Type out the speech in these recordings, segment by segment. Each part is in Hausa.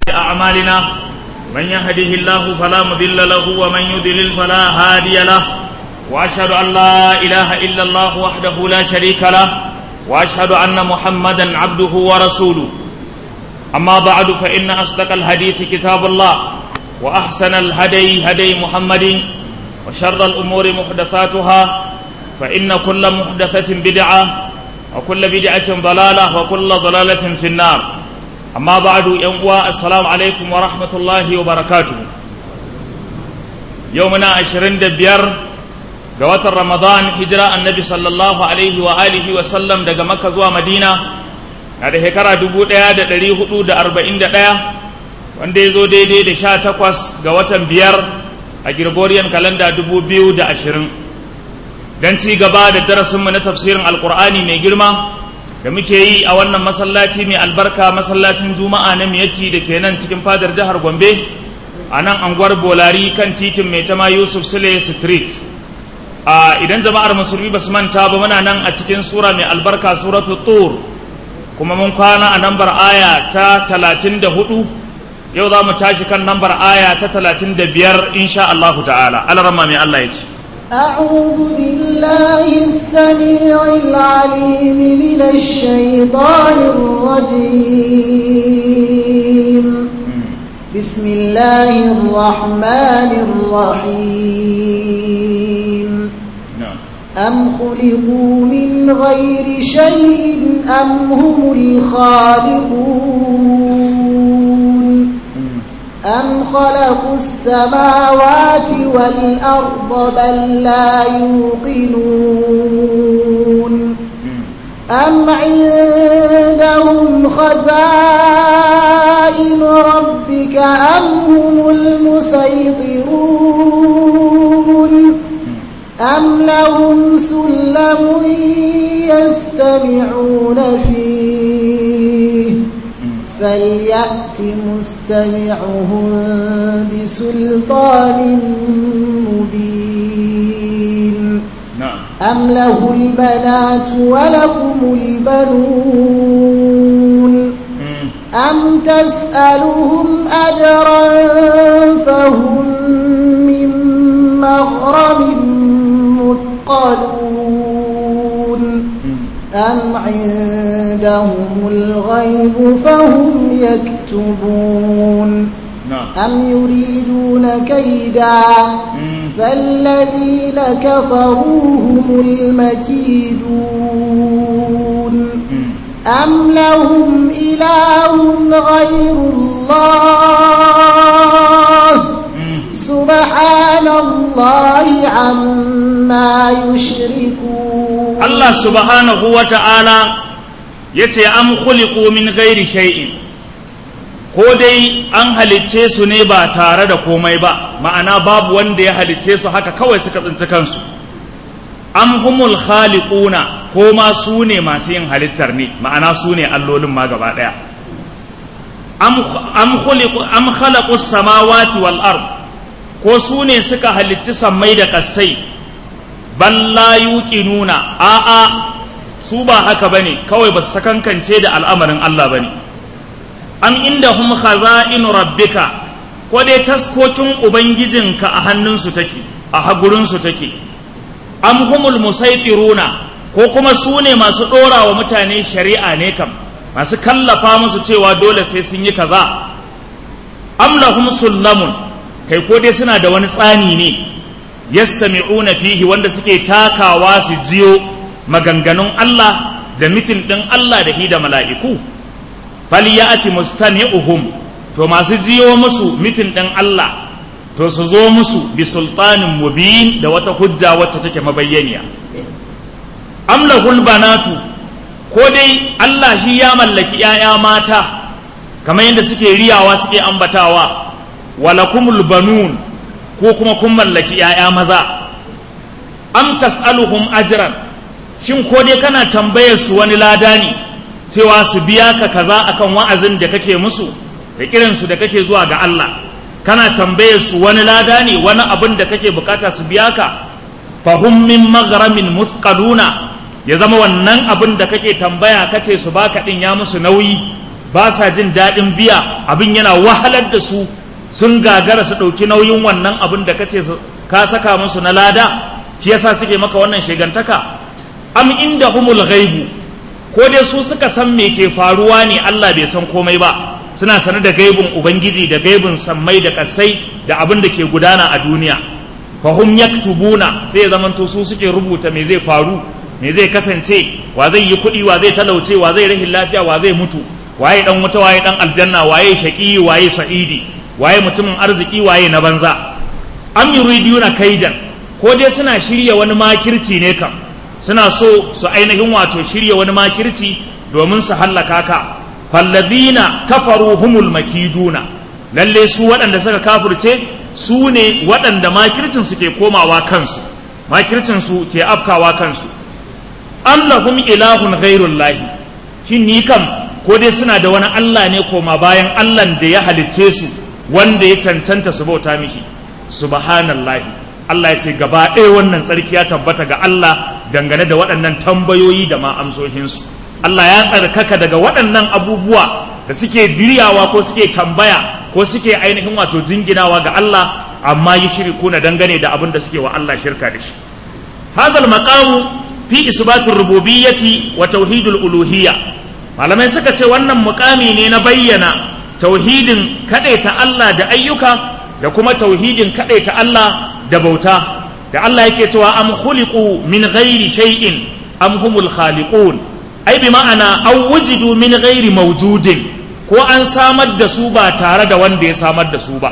أعمالنا من يهده الله فلا مضل له ومن يضلل فلا هادي له وأشهد أن لا إله إلا الله وحده لا شريك له وأشهد أن محمدا عبده ورسوله أما بعد فإن أصدق الحديث كتاب الله وأحسن الهدي هدي محمد وشر الأمور محدثاتها فإن كل محدثة بدعة وكل بدعة ضلالة وكل ضلالة في النار أما بعد يوم السلام عليكم ورحمة الله وبركاته يومنا 25 ga watan Ramadan hijira annabi sallallahu alaihi wa alihi wa sallam daga Makka zuwa Madina na da shekara 1441 wanda ya zo daidai da 18 ga watan 5 a Gregorian calendar 2020 dan ci gaba da darasinmu na tafsirin alkur'ani mai girma da muke yi a wannan masallaci mai albarka masallacin juma'a na miyatti da ke nan cikin fadar jihar Gombe a nan anguwar Bolari kan titin mai tama Yusuf Sule Street. Idan jama'ar musulmi ba su manta ba muna nan a cikin sura mai albarka suratul tur kuma mun kwana a nambar aya ta 34 yau za mu tashi kan nambar aya ta 35 insha Allah ta'ala. Alarama mai Allah ya ce أعوذ بالله السميع العليم من الشيطان الرجيم بسم الله الرحمن الرحيم أم خلقوا من غير شيء أم هم الخالقون أم خلقوا السماوات والأرض بل لا يوقنون أم عندهم خزائن ربك أم هم المسيطرون أم لهم سلم يستمعون فيه فليأت مستمعهم بسلطان مبين أم له البنات ولكم البنون أم تسألهم أجرا فهم من مغرم مثقلون أم عندهم الغيب فهم يكتبون أم يريدون كيدا فالذين كفروا هم المكيدون أم لهم إله غير الله سبحان الله عما يشركون الله سبحانه وتعالى yace am khuliqu min ghairi shay'in ko dai an halicce su ne ba tare da komai ba ma'ana babu wanda ya halicce su haka kawai suka tsinci kansu am humul khaliquna ko ma su ne masu yin halittar ne ma'ana su ne allolin ma gaba daya am khalaqu samawati wal ard ko su ne suka halicci sammai da kasai balla yuqinuna a'a su ba haka bane kawai ba su sakankance da al'amarin Allah bane am indahum khaza'inu rabbika ko dai taskokin ubangijinka a hannunsu take a hagurinsu take am humul musaitiruna ko kuma su ne masu dora wa mutane shari'a ne kam masu kallafa musu cewa dole sai sun yi kaza am lahum sullamun kai ko dai suna da wani tsani ne yastami'una fihi wanda suke takawa su jiyo maganganun Allah da mitin din Allah da hi da mala'iku falyati mustami'uhum to masu jiyo musu mitin din Allah to su zo musu bi sultanin mubin da wata hujja wacce take mabayyaniya am lahul banatu ko dai Allah shi ya mallaki 'ya'ya mata kamar yadda suke riyawa suke ambatawa walakumul banun ko kuma kun mallaki 'ya'ya maza am tas'aluhum ajran shin ko dai kana tambayar su wani lada ne cewa su biya ka kaza akan wa'azin da kake musu da kiransu da kake zuwa ga Allah kana tambayar su wani lada ne wani abin da kake bukata su biya ka fahum min maghramin muthqaluna ya zama wannan abin da kake tambaya kace su baka din ya musu nauyi ba sa jin daɗin biya, abin yana wahalar da su, sun gagara su ɗauki nauyin wannan abin da kace ka saka musu na lada, shi yasa suke maka wannan shegantaka. Am inda humul ghaibu, ko dai su suka san me ke faruwa ne Allah bai san komai ba, suna sanar da gaibin Ubangiji da gaibin sammai da kasai da abin da ke gudana a duniya. Fahum yaktubuna, sai ya zamanto su suke rubuta me zai faru, me zai kasance, wa zai yi kuɗi, wa zai talauce, wa zai rahin lafiya, wa zai mutu, waye dan wuta, waye dan aljanna, waye shaqi, waye sa'idi, waye mutumin arziki, waye na banza. Am yuriduna kaidan, ko dai suna shirya wani makirci ne kam, suna so su ainihin wato shirya wani makirci domin su hallaka ka. Falladhina kafaru humul makiduna, lalle su waɗanda suka kafirce su ne waɗanda makircin su ke komawa kansu, makircin su ke afkawa kansu. Am lahum ilahun ghairullahi, shin ni kam ko dai suna da wani Allah ne koma bayan Allah da ya halicce su, wanda ya cancanta su bauta mishi. Subhanallahi, Allah ya ce gaba ɗaya wannan tsarki ya tabbata ga Allah dangane da waɗannan tambayoyi da ma amsoshinsu. Allah ya tsarkaka daga waɗannan abubuwa da suke diryawa ko suke tambaya ko suke ainihin wato jinginawa ga Allah, amma yi shirku na dangane da abin da suke wa Allah shirka da shi. Hazal maqamu fi isbatir rububiyyati wa tauhidul uluhiyya, malamai suka ce wannan muƙami ne na bayyana tauhidin kadaita Allah da ayyuka da kuma tauhidin kadaita Allah da bauta. Da Allah yake cewa am khuliqu min ghairi shay'in am humul khaliqun, ai bi ma'ana aw wujidu min ghairi mawjudin, ko an samar da su ba tare da wanda ya samar da su ba.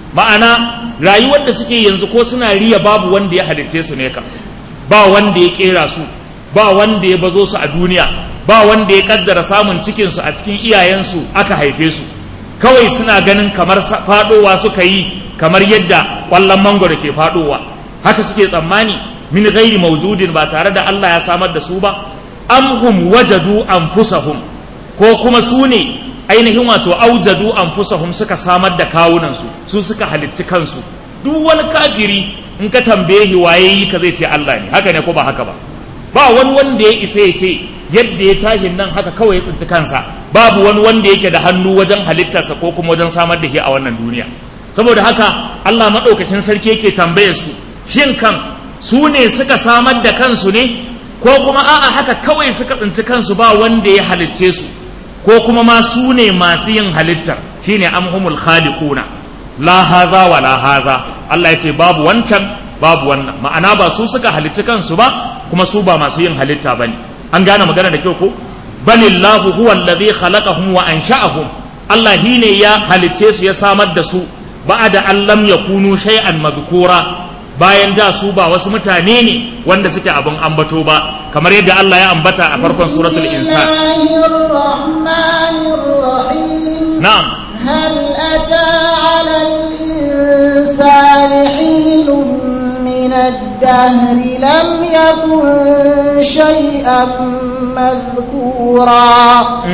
Ma'ana rayuwar da suke yanzu ko suna riya babu wanda ya halicce su ne kam, ba wanda ya kera su, ba wanda ya bazo su a duniya, ba wanda ya kaddara samun cikin su a cikin iyayensu aka haife su, kawai suna ganin kamar fadowa suka yi, kamar yadda kwallon mangoro ke fadowa, haka suke tsammani. Min ghairi mawjudin, ba tare da Allah ya samar da su ba. Am hum wajadu anfusahum, ko kuma su ne ainihin wato aujadu anfusahum, suka samar da kawunansu, su suka halitti kansu. Duk wani kafiri in ka tambaye shi waye yi ka zai ce Allah ne, haka ne ko ba haka ba? Ba wani wanda ya isa ya ce yadda ya tashi nan haka kawai ya tsinci kansa, babu wani wanda yake da hannu wajen halittarsa ko kuma wajen samar da shi a wannan duniya. Saboda haka Allah maɗaukakin sarki yake tambayar su, shin kan su ne suka samar da kansu ne, ko kuma a'a haka kawai suka tsinci kansu ba wanda ya halicce su, ko kuma ma su ne masu yin halittar, shine amhumul khaliquna. La haza wa la haza, Allah ya ce babu wancan babu wannan, ma'ana ba su suka halicci kansu ba, kuma su ba masu yin halitta bane. An gane magana da kyau ko? Balillahu huwa alladhi khalaqahum wa ansha'ahum, Allah shine ya halicce su, ya samar da su, ba'da an lam yakunu shay'an madhkura, bayan da su ba wasu mutane ne wanda suke abin ambato ba, kamar yadda Allah ya ambata a farkon suratul insan. Na'am. هل أتى على الإنسان حين من الدهر لم يكن شيئا مذكورا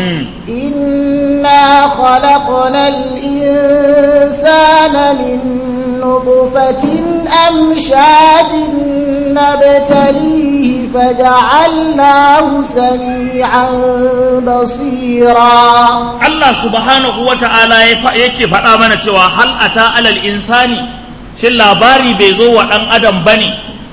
إنا خلقنا الإنسان من نطفة أمشاج نبتليه فجعلناه سميعا بصيرا. الله سبحانه وتعالى yake faɗa mana cewa hal ata alal insani, shin labari bai zo wa ɗan adam bane,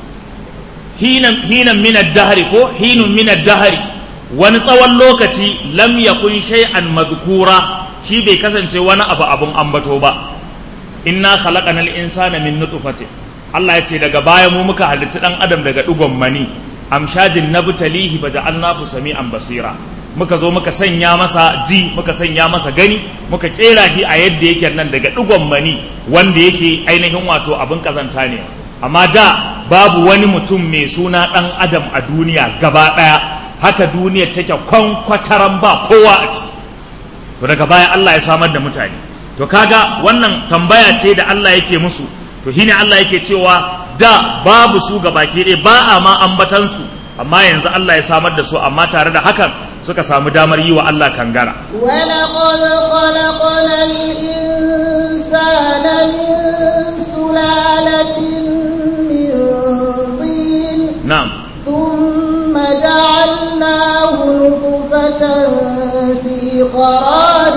hinan min ad-dahri ko hinun min ad-dahri, wani tsawon lokaci lam yakun shay'an madhkura, shi bai kasance wani abu abun ambato ba. Inna khalaqanal insana min nutfatin, Allah ya ce daga baya mu muka halicci ɗan adam daga ɗigon mani, amshajin nabtalihi faja'alnahu sami'an basira, muka zo muka sanya masa ji, muka sanya masa gani, muka kera shi a yadda yake nan daga ɗigon mani wanda yake ainihin wato abin kazanta ne. Amma da babu wani mutum mai suna ɗan adam a duniya gaba ɗaya, haka duniyar take kwankwataran ba kowa a ciki. To daga baya Allah ya samar da mutane. To kaga wannan tambaya ce da Allah yake musu, to shine Allah yake cewa da babu su gabaki ɗaya, ba a ma ambatansu, amma yanzu Allah ya samar da su, amma tare da hakan suka samu damar yi wa Allah kangara. ولقد خلقنا الإنسان من سلالة من طين. نعم. ثم جعلناه نطفة في قرار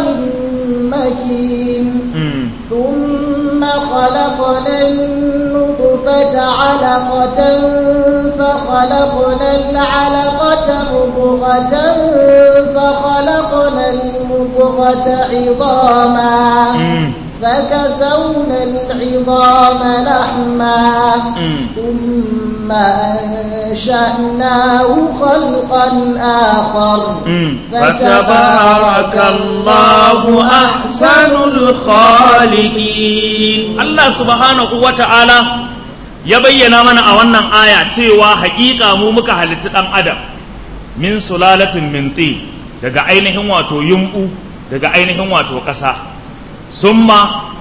علقة فخلقنا العلقة مضغة فخلقنا المضغة عظاما فكسونا العظام لحما ثم أنشأناه خلقا آخر فتبارك الله أحسن الخالقين. الله سبحانه وتعالى ya bayyana mana a wannan aya cewa haƙiƙa mu muka halitta ɗan adam min sulalatin min tin, daga ainihin wato yumɓu, daga ainihin wato ƙasa. summa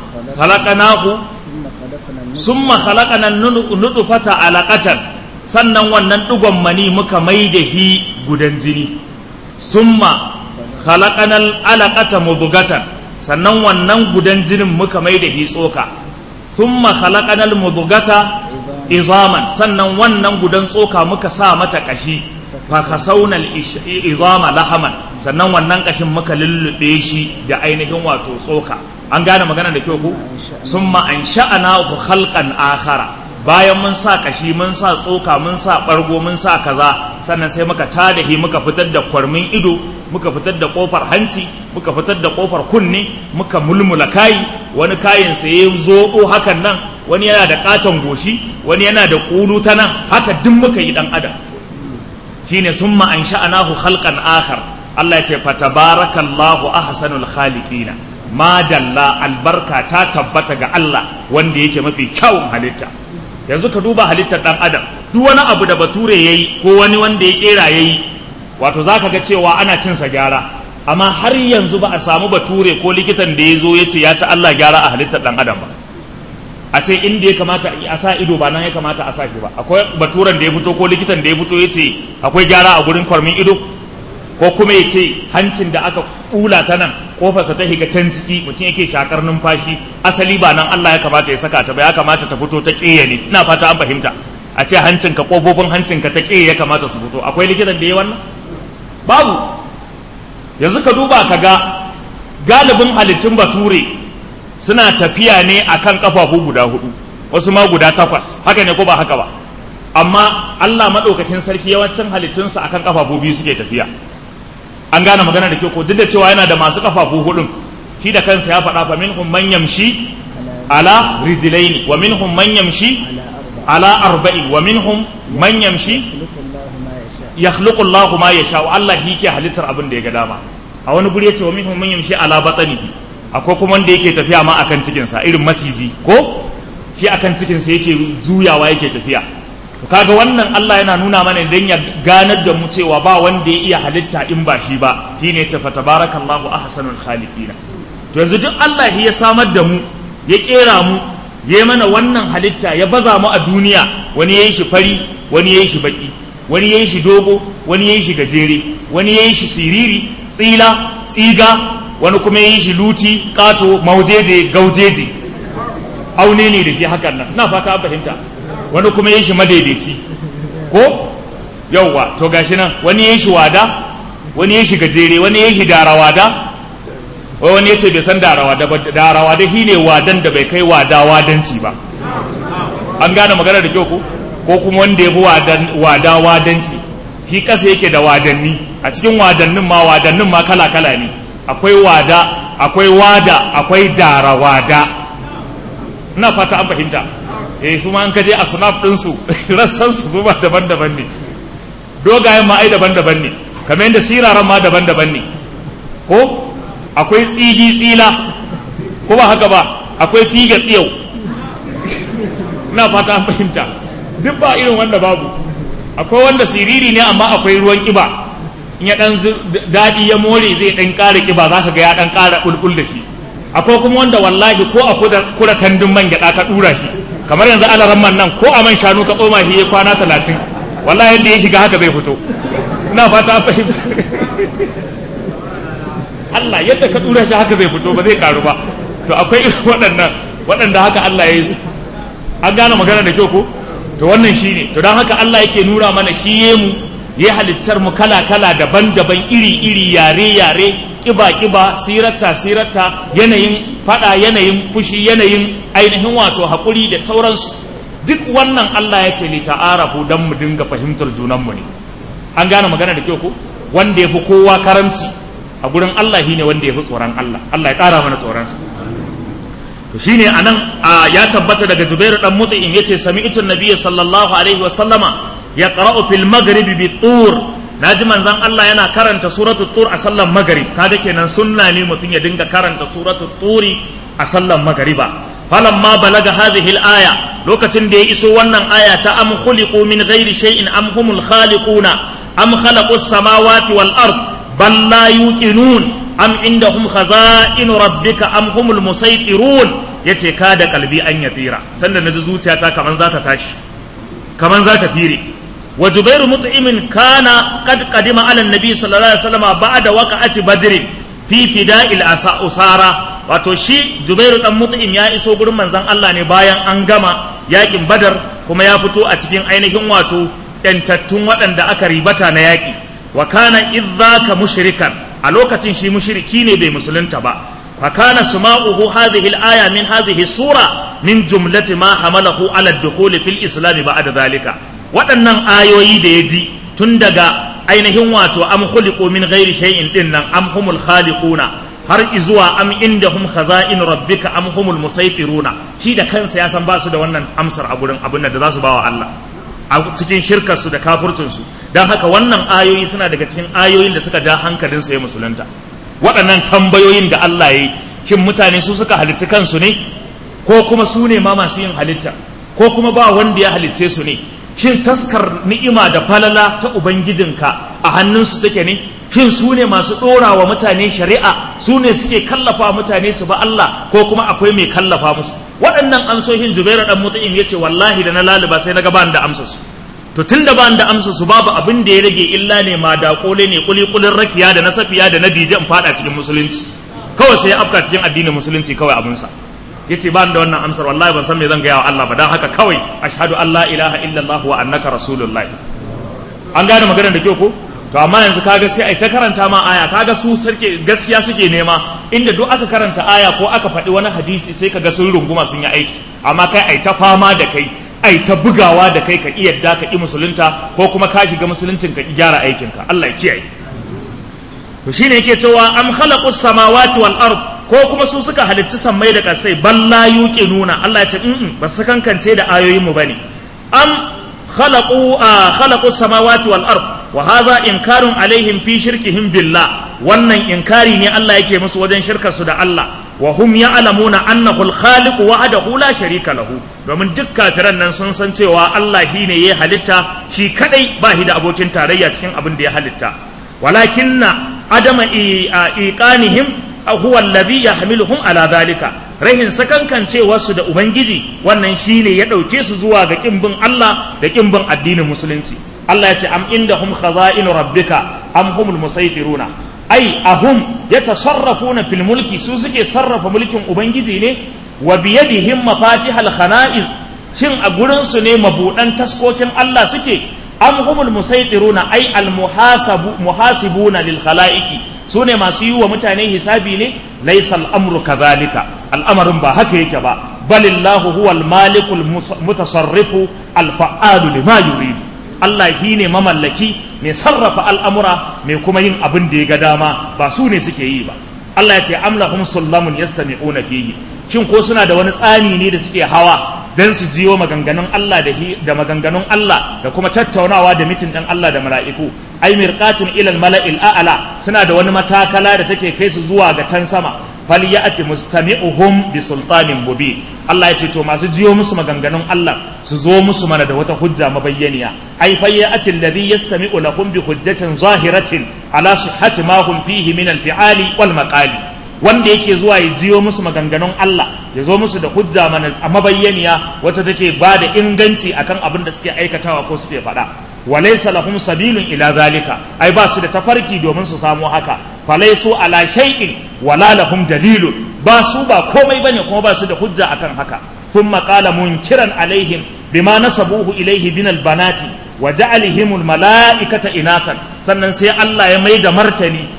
khalaqana nutfata alaqatan, sannan wannan digon mani muka mai da hi gudan jini. summa khalaqana alaqata mudghatan, sannan wannan gudan jinin muka mai da hi tsoka. thumma khalaqana almudghata izaman, sannan wannan gudan tsoka muka sa mata kashi. fa kasawna izama lahaman, sannan wannan kashin muka lullube shi da ainihin wato tsoka. an gane magana da kyau ku. summa ansha'nahu khalqan akhara, bayan mun sa kashi, mun sa tsoka, mun sa bargo, mun sa kaza, sannan sai muka tadahi, muka fitar da kwarmin ido, muka fitar da kofar hanci, muka fitar da kofar kunne, muka mulmula kayi. wani kayin sa ya zoɓo hakan nan, wani yana da katon goshi, wani yana da kulu ta nan, haka duk muka yi dan adam. shine summa ansha'nahu khalqan akhar. Allah ya ce fatabarakallahu ahsanul khaliqina, ma dalla albarka ta tabbata ga Allah wanda yake mafi kyawun halitta. yanzu ka duba halittar dan adam, duk wani abu da bature yayi ko wani wanda ya kera yayi, wato zaka ga cewa ana cin sa gyara, amma har yanzu ba a samu bature ko likitan da ya zo ya ce ya ci Allah gyara a halittar dan adam ba. a ce inda ya kamata a sa ido ba nan ya kamata a sa shi ba. akwai baturen da ya fito ko likitan da ya fito ya ce akwai gyara a gurin kwarmin ido, ko kuma ya ce hancin da aka kula ta nan kofarsa ta higa can ciki, mutum yake shakar numfashi, asali ba nan Allah ya kamata ya saka ta ba, ya kamata ta fito ta ƙeya ne. ina fata an fahimta. a ce hancinka, kofofin hancinka ta ƙeya ya kamata su fito. akwai likitan da ya wannan? babu. yanzu ka duba ka ga galibin halittun bature suna tafiya ne akan kafafu guda 4, wasu ma guda 8. haka ne ko ba haka ba? amma Allah maɗaukakin sarki yawancin halittunsa akan kafafu 2 suke tafiya. an gane magana da kyau ko? duk da cewa yana da masu kafafu 4, shi da kansa ya faɗa fa minhum man yamshi ala rijlaini wa minhum man yamshi ala arba'in wa minhum man yamshi yakhluqu Allahu ma yasha. Allah yake halittar abin da ya ga dama. a wani guri yace wa minhum man yamshi ala batnihi, akwai kuma wanda yake tafiya ma akan cikin sa, irin maciji ko shi akan cikin sa yake juyawa yake tafiya. to kaga wannan Allah yana nuna mana dan ya ganar da mu cewa ba wanda ya iya halitta in ba shi ba. shine ta fa tabarakallahu ahsanul khaliqina. to yanzu duk Allah ya samar da mu, ya kera mu, ya mana wannan halitta, ya baza mu a duniya. wani yayi shi fari, wani yayi shi baki, wani yayi shi dogo, wani yayi shi gajere, wani yayi shi siriri, tsila, tsiga, wani kuma yayi shi luti, kato, maujeje, gaujeje, aune ne da shi hakan nan. ina fata an fahimta. wani kuma yayi shi madaidaici ko yauwa. to gashi nan, wani yayi shi wada, wani yayi shi gajere, wani yayi shi darawada. wani yace bai san darawada ba. darawada shine wadan da bai kai wada wadanci ba. an gane magana da kyau ko kuma wanda ya fi wada wadanci, shi kasa yake da wadanni. a cikin wadannin ma kala-kala ne. akwai wada, akwai wada, akwai darawada. ina fata an fahimta. su ma an kaje a sunaf ɗinsu rassansu su ba daban-daban ne. dogayen ma ai daban-daban ne, kamar yadda siraran ma daban-daban ne ko. akwai tsila ko ba haka ba? akwai figa tsiyau. ina fata an fahimta. duk ba irin wanda babu. akwai wanda siriri ne amma akwai ruwan kiba, in ya dan daɗi ya more zai dan ƙara kiba, zaka ga ya dan ƙara bulbul da shi. akwai kuma wanda wallahi ko a kura tandun man gyaɗa ka ɗura shi, kamar yanzu alaran man nan, ko a man shanu ka tsoma shi ya kwana 30, wallahi yadda ya shiga haka zai fito. ina fata an fahimta. Allah yadda ka ɗura shi haka zai fito, ba zai karu ba. to akwai irin waɗanda haka Allah ya yi su. an gane magana da kyau ko? to wannan shine. to don haka Allah yake nuna mana shi mu ya halittar mu kala-kala, daban-daban, iri-iri, yare-yare, kiba-kiba, sirata, yanayin fada, yanayin fushi, yanayin ainihin wato haƙuri da sauransu. duk wannan Allah ya ce li ta'arafu dan mu dinga fahimtar junanmu ne. An gane magana da kyau ko? Wanda yafi kowa karamci a gurin Allah shine wanda yafi tsoron Allah. Allah ya ƙara mana tsoronsa. To shine anan ya tabbata daga Jubair dan Mut'im yace sami'tu an-nabiy sallallahu alaihi wa sallama yaqra'u fil maghribi bit-tur. Naji manzon Allah yana karanta suratul tur a sallan maghrib. Kaga kenan sunna ne mutum ya dinga karanta suratul turi a sallan maghriba. Falamma balaga hadhihi al-aya, lokacin da ya iso wannan aya ta am khuliqu min ghairi shay'in am humul khaliquna am khalaqus samawati wal ard bal la yuqinun am indahum khaza'inu rabbika am humul musaytirun, yace ka da kalbi an yatira. Sanda naji zuciyata kaman za ta tashi, kaman za ta fire. Wa Jubair mut'imin kana qad qadima ala an-nabi sallallahu alaihi wasallam ba'da waqa'ati badr fi fida'il usara. Wato shi Jubair dan Mut'im ya iso gurin manzon Allah ne bayan an gama yakin Badar, kuma ya fito a cikin ainihin wato yantattun waɗanda aka ribata na yaki. Wa kana idzaka mushrikan, a lokacin shi mushriki ne bai musulunta ba. Fa kana suma'uhu hadhihi al-aya min hadhihi sura min jumlati ma hamalahu ala ad-dukhul fil islam ba'da dhalika. Waɗannan ayoyi da ya ji tun daga ainihin wato am khuliqu min ghairi shay'in dinnan am humul khaliquna har izuwa am indahum khaza'in rabbika am humul musaytiruna, shi da kansa ya san ba su da wannan amsar a gurin abin da za su bawa Allah a cikin shirkar su da kafircin su. Dan haka wannan ayoyi suna daga cikin ayoyin da suka ja hankalin sa ya musulunta. Waɗannan tambayoyin da Allah yayi, shin mutane su suka halitta kansu ne ko kuma su ne ma masu yin halitta, ko kuma ba wanda ya halicce su ne? Shin taskar ni'ima da falala ta ubangijinka a hannunsu take ne? Shin su ne masu ɗora wa mutane shari'a, su ne suke kallafa mutane su ba Allah, ko kuma akwai mai kallafa musu? Waɗannan amsoshin Jubairu dan Mut'im yace wallahi da na laluba sai naga ban da amsar su. To tunda ban da amsar su babu abin da ya rage illa ne ma da kole ne kulikulin rakiya da na safiya da na dije in fada cikin musulunci. Kawai sai ya afka cikin addinin musulunci kawai abun sa. Yace ban da wannan amsar wallahi ban san me zan ga wa Allah ba, dan haka kawai ashhadu an la ilaha illallah wa annaka rasulullahi. An gane maganar da kyau ko? To amma yanzu kaga sai ai ta karanta ma aya, kaga su sarki gaskiya suke nema, inda duk aka karanta aya ko aka faɗi wani hadisi sai kaga sun runguma sun yi aiki, amma kai ai ta fama da kai, ai ta bugawa da kai ka iyadda ka ki musulunta, ko kuma ka shiga musuluncin ka ki gyara aikin ka. Allah ya kiyaye. To shine yake cewa am khalaqus samawati wal ard, ko kuma su suka halicci sammai da kasai, balla yuqinuna. Allah ya ce ba su kankance da ayoyin mu bane. Am khalaqus samawati wal ard wa hadha inkarun alaihim fi shirkihim billah, wannan inkari ne Allah yake musu wajen shirkar su da Allah. Wa hum ya'lamuna annahu al-khaliq wahdahu la sharika lahu, domin duk kafiran nan sun san cewa Allah shine ya halitta, shi kadai ba shi da abokin tarayya cikin abin da ya halitta. Walakinna adama iqanihim huwa alladhi yahmiluhum ala dhalika, rahin sakankancewarsu da ubangiji wannan shine ya dauke su zuwa ga kimbin Allah da kimbin addinin musulunci. Allah ya ce am indahum khaza'inu rabbika am humul musaytiruna, ai ahum yatasarrafuna fil mulki, su suke sarrafa mulkin ubangiji ne. Wa biyadihim mafatihal khana'iz, shin a gurin su ne mabudan taskokin Allah suke? Am humul musaytiruna, ai al muhasibuna lil khalaiqi, su ne masu yi wa mutane hisabi ne. Laysa al amru kadhalika, al'amarin ba haka yake ba. Balillahu huwal malikul mutasarrifu al fa'alu lima yuridu, Allah shi ne mamallaki mai sarrafa al'amura mai kuma yin abin da ya ga dama, ba su ne suke yi ba. Allah ya ce amlahum sullamun yastami'una fihi, shin ko suna da wani tsani ne da suke hawa dan su jiyo maganganun Allah da maganganun Allah da kuma tattaunawa da mitin ɗin Allah da mala'iku. Ai mirqatun ilal mala'il a'la, suna da wani matakala da take kai su zuwa ga can sama. Falyati mustami'uhum bi sultanin mubin, Allah ya ce to masu jiyo musu maganganun Allah su zo musu mana da wata hujja mabayyaniya. Ai fayyati alladhi yastami'u lahum bi hujjatin zahiratin ala sihhati ma hum fihi min al-fi'ali wal maqali, wanda yake zuwa ya jiyo musu maganganun Allah ya zo musu da hujja mana a mabayyaniya wata take ba da inganci akan abin da suke aikatawa ko suke faɗa. Walaysa lahum sabilun ila zalika, ai ba su da tafarki domin su samu haka. Falaysu ala shay'in wala lahum dalilun, ba su ba komai bane kuma ba su da hujja akan haka. Thumma qala munkiran alaihim bima nasabuhu ilaihi min albanati wa ja'alihim almalaikata inathan, sannan sai Allah ya mai da martani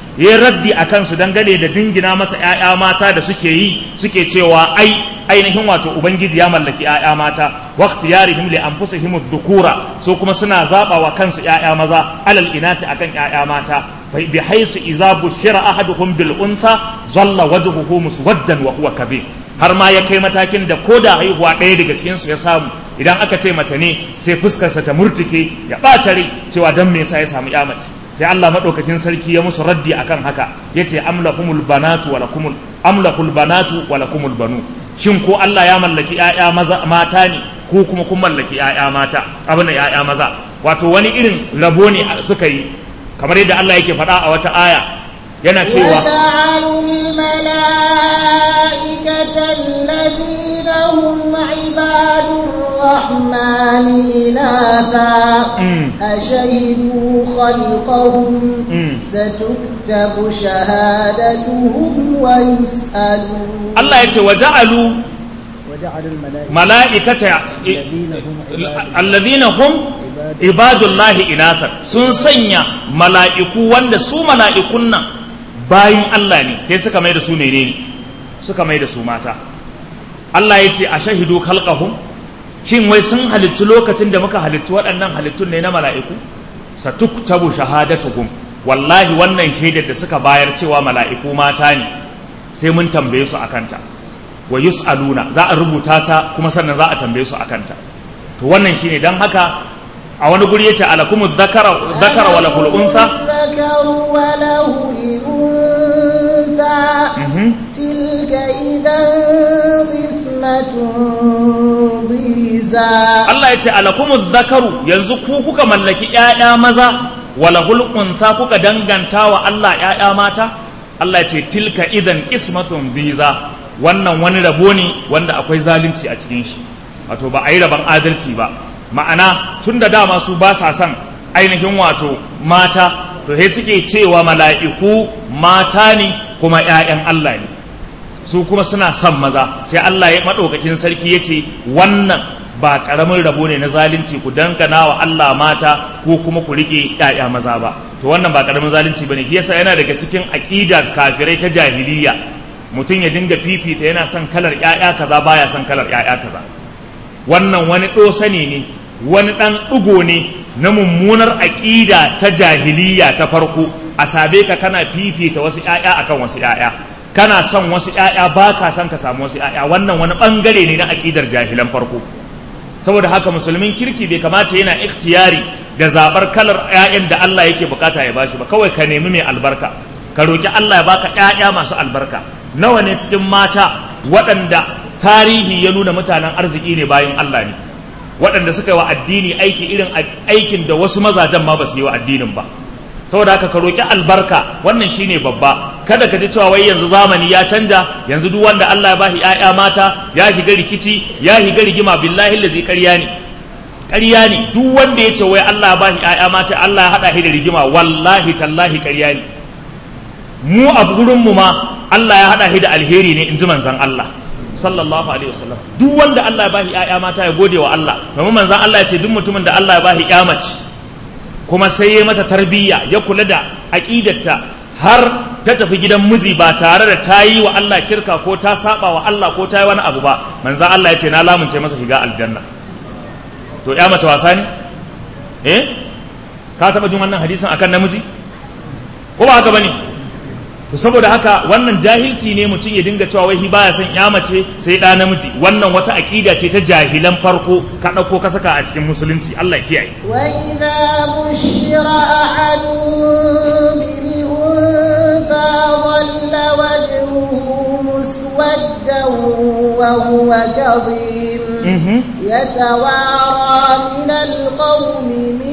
yayin raddi akan su dangane da jingina masa ƴaƴa mata da suke yi, suke cewa ainihin wato ubangiji ya mallaki ƴaƴa mata, wa ikhtiyarihim li anfusihim adh-dhukura, so kuma suna zaba wa kansu ƴaƴa maza alal inathi akan ƴaƴa mata, bi haisu idza bushira ahaduhum bil untha zalla wajhuhu muswaddan wa huwa kabir. har ma ya kai matakin da ko da haihuwa ɗaya daga cikinsu ya samu, idan aka ce mace ne sai fuskarsa ta murtuke ya ɓata rai cewa don me yasa ya samu ya mace. Sai Allah maɗaukakin sarki ya musu raddi akan haka, yace amlahul banatu wa lakumul banu. Shin ko Allah ya mallaki ƴaƴa mata ne ko kuma kun mallaki ƴaƴa mata, abin da ƴaƴa maza? Wato wani irin rabo ne suka yi, kamar yadda Allah yake faɗa a wata aya yana cewa الذين هم عباد الرحمن إناثا أشهدوا خلقهم ستكتب شهادتهم ويسألون. الله يقول وجعلوا ملائكة الذين هم عباد الله إناثا سنسنيا ملائكو وند سو ملائكونا باين الله ني كي suka mai da su menene suka mai da su mata. Allah ya ce a shahidu khalqahum, shin wai sun halittu lokacin da muka halittu waɗannan halittun ne na mala'iku? Satuktabu shahadatuhum, wallahi wannan shaidar da suka bayar cewa mala'iku mata ne sai mun tambaye su akanta. Wa yus'aluna, za a rubuta ta kuma sannan za a tambaye su akanta. To wannan shine dan haka a wani guri yace alakumu dhakara wa lahul untha تلك إذا قسمة ضيزى. الله يتي ألكم الذكر ينزقوا كوكا ملكي يا مزا وله الأنثى كوكا دنغانتا والله يا ماتا. الله يتي تلك إذا قسمة ضيزى. wannan wani rabo ne wanda akwai zalunci a cikin shi, wato ba a yi rabon adalci ba. Ma'ana tun da dama su ba sa son ainihin wato mata, to he suke cewa mala'iku mata ne kuma ‘ya'yan Allah ne, su kuma suna son maza. Sai Allah ya maɗaukakin sarki ya ce wannan ba ƙaramin rabo ne na zalunci, ku dangana wa Allah mata ko kuma ku riƙe ‘ya'ya maza ba. To wannan ba ƙaramin zalunci ba ne, yasa yana daga cikin aƙidar kafirai ta jahiliya, mutum ya dinga fifita yana son kalar ‘ya'ya kaza baya son kalar ‘ya'ya kaza. Wannan wani ɗosane ne, wani ɗan ɗigo ne na mummunar aƙida ta jahiliya ta farko. A sabe ka kana fifita wasu ‘ya'ya akan wasu ‘ya'ya, kana son wasu ‘ya'ya ba ka son ka samu wasu ‘ya'ya. Wannan wani ɓangare ne na aƙidar jahilan farko. Saboda haka musulmin kirki bai kamata yana ikhtiyari da zaɓar kalar ‘ya'yan da Allah yake bukata ya bashi ba. Kawai ka nemi mai albarka, ka roƙi Allah ya baka ‘ya'ya masu albarka. Nawa ne cikin mata waɗanda tarihi ya nuna mutanen arziki ne bayan Allah ne, waɗanda suka yi wa addini aiki irin aikin da wasu mazajen ma ba su yi wa addinin ba. Saboda haka ka roƙi albarka, wannan shine babba. Kada ka ji cewa wai yanzu zamani ya canja, yanzu duk wanda Allah ya bashi ƴaƴa mata ya shiga rikici, ya shiga rigima. Billahi allazi ƙarya ne, ƙarya ne. Duk wanda ya ce wai Allah ya bashi ƴaƴa mata Allah ya haɗa shi da rigima, wallahi tallahi ƙarya ne. Mu a gurin mu ma Allah ya haɗa shi da alheri ne, in ji manzon Allah sallallahu alaihi wasallam. Duk wanda Allah ya bashi ƴaƴa mata ya gode wa Allah, domin manzon Allah ya ce duk mutumin da Allah ya bashi ƴa mace kuma sai ya mata tarbiyya, ya kula da aqidarta har ta tafi gidan miji ba tare da ta yi wa Allah shirka ko ta saba wa Allah ko ta yi wani abu ba, manzo Allah ya ce na lamunce masa shiga aljanna. To ya mace wasa ne? Ka taba jin wannan hadisin akan namiji ko ba haka bane? To saboda haka wannan jahilci ne mutum ya dinga cewa wai baya son ya mace sai da namiji. Wannan wata aqida ce ta jahilan farko, ka dauko ka saka a cikin musulunci. Allah ya kiyaye. Wa idza bushira ahadun bil untha dhalla wajhuhu muswaddan wa huwa kadhim yatawara min al-qawmi min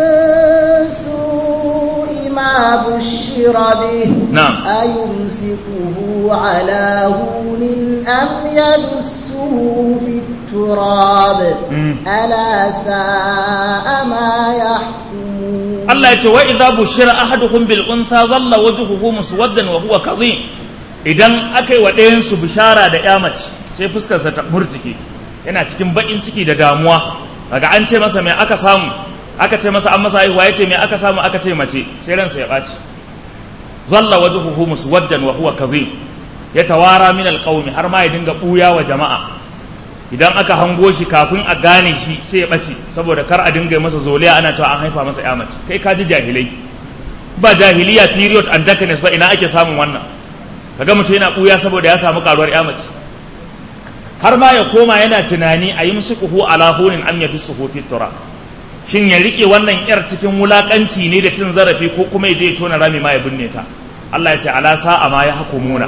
ما بشر به أيمسكه على هون أم يدسه في التراب ألا ساء ما يحكمون. الله يقول وإذا بشر أحدكم بالأنثى ظل وجهه مسودا وهو كظيم. idan aka yi wa ɗayansu bishara da ya mace sai fuskarsa ta murtuke, yana cikin baƙin ciki da damuwa. Daga an ce masa mai aka samu, aka ce masa an masa haihuwa, ya ce mai aka samu, aka ce mace, sai ransa ya ɓaci. zalla wajhuhu muswaddan wa huwa kazim yatawara min alqawmi, har ma ya dinga buya wa jama'a. Idan aka hango shi kafin a gane shi sai ya bace, saboda kar a dinga masa zoliya ana cewa an haifa masa ya mace. Kai ka ji jahilai, ba jahiliya period and darkness ba, ina ake samun wannan? Kaga mutum yana buya saboda ya samu karuwar ya mace, har ma ya koma yana tunani a yi musuquhu ala hunin am yadussuhu fi turab. Shin ya rike wannan yar cikin wulakanci ne da cin zarafi, ko kuma ya je tona rami ma ya binne ta? Allah ya ce ala sa'a ma yahkumuna,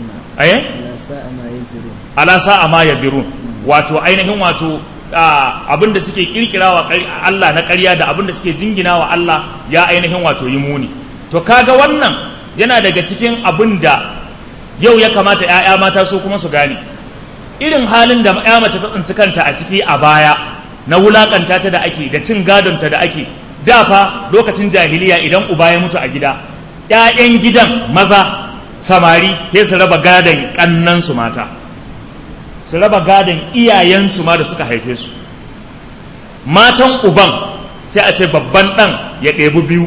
ala sa'a ma yabirun, wato ainihin wato abin da suke kirkirawa Allah na ƙarya da abin da suke jinginawa Allah ya ainihin wato yi muni. To kaga wannan yana daga cikin abin da yau ya kamata ‘ya'ya mata su kuma su gane, irin halin da ‘ya mace ta tsinci kanta a ciki a baya na wulakanta ta da ake, da cin gadonta da ake. Da fa lokacin jahiliya idan uba ya mutu a gida, ‘ya'yan gidan maza samari sai su raba gadon ƙannansu mata, su raba gadon iyayensu ma da suka haife su. Matan uban sai a ce babban ɗan ya ɗebi biyu.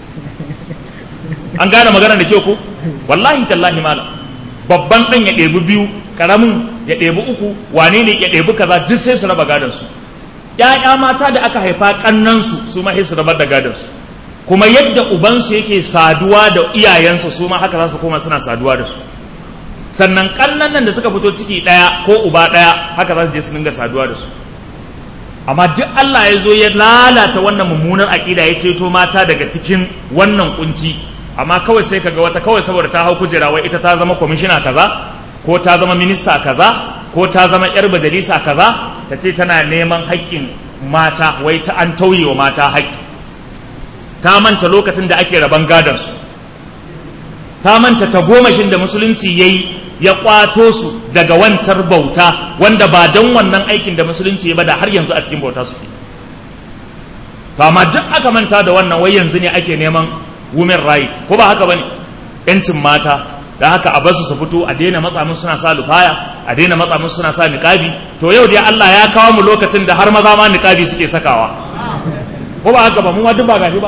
An gane magana da kyau ko? Wallahi tallahi malam, babban ɗan ya ɗebi biyu, ƙaramin ya ɗebi uku, wane ne ya ɗebi kaza, duk sai su raba gadonsu. ‘Ya'ya mata da aka haifa ƙannansu su ma sai su rabar da gadonsu. Kuma yadda ubansu yake saduwa da iyayensu, su ma haka za su koma suna saduwa da su. Sannan ƙannan nan da suka fito ciki ɗaya ko uba ɗaya, haka za su je su dinga saduwa da su. Amma duk Allah ya zo ya lalata wannan mummunar aƙida, ya ceto mata daga cikin wannan kunci. Amma kawai sai kaga wata kawai saboda ta hau kujera, wai ita ta zama kwamishina kaza, ko ta zama minista kaza, ko ta zama yar majalisa kaza, ta ce tana neman haƙƙin mata, wai ta an tauye wa mata haƙƙi. Ta manta lokacin da ake raban gadonsu, ta manta tagomashin da musulunci ya yi ya ƙwato su daga wancar bauta, wanda ba don wannan aikin da musulunci ya ba da har yanzu a cikin bauta suke. To amma duk aka manta da wannan, wai yanzu ne ake neman women right, ko ba haka bane? Yancin mata, da haka a basu su fito, a daina matsa musu suna sa lufaya, a daina matsa musu suna sa niqabi. To yau dai Allah ya kawo mu lokacin da har maza ma niqabi suke sakawa, ko ba haka ba? Mu ma duk ba gashi ba.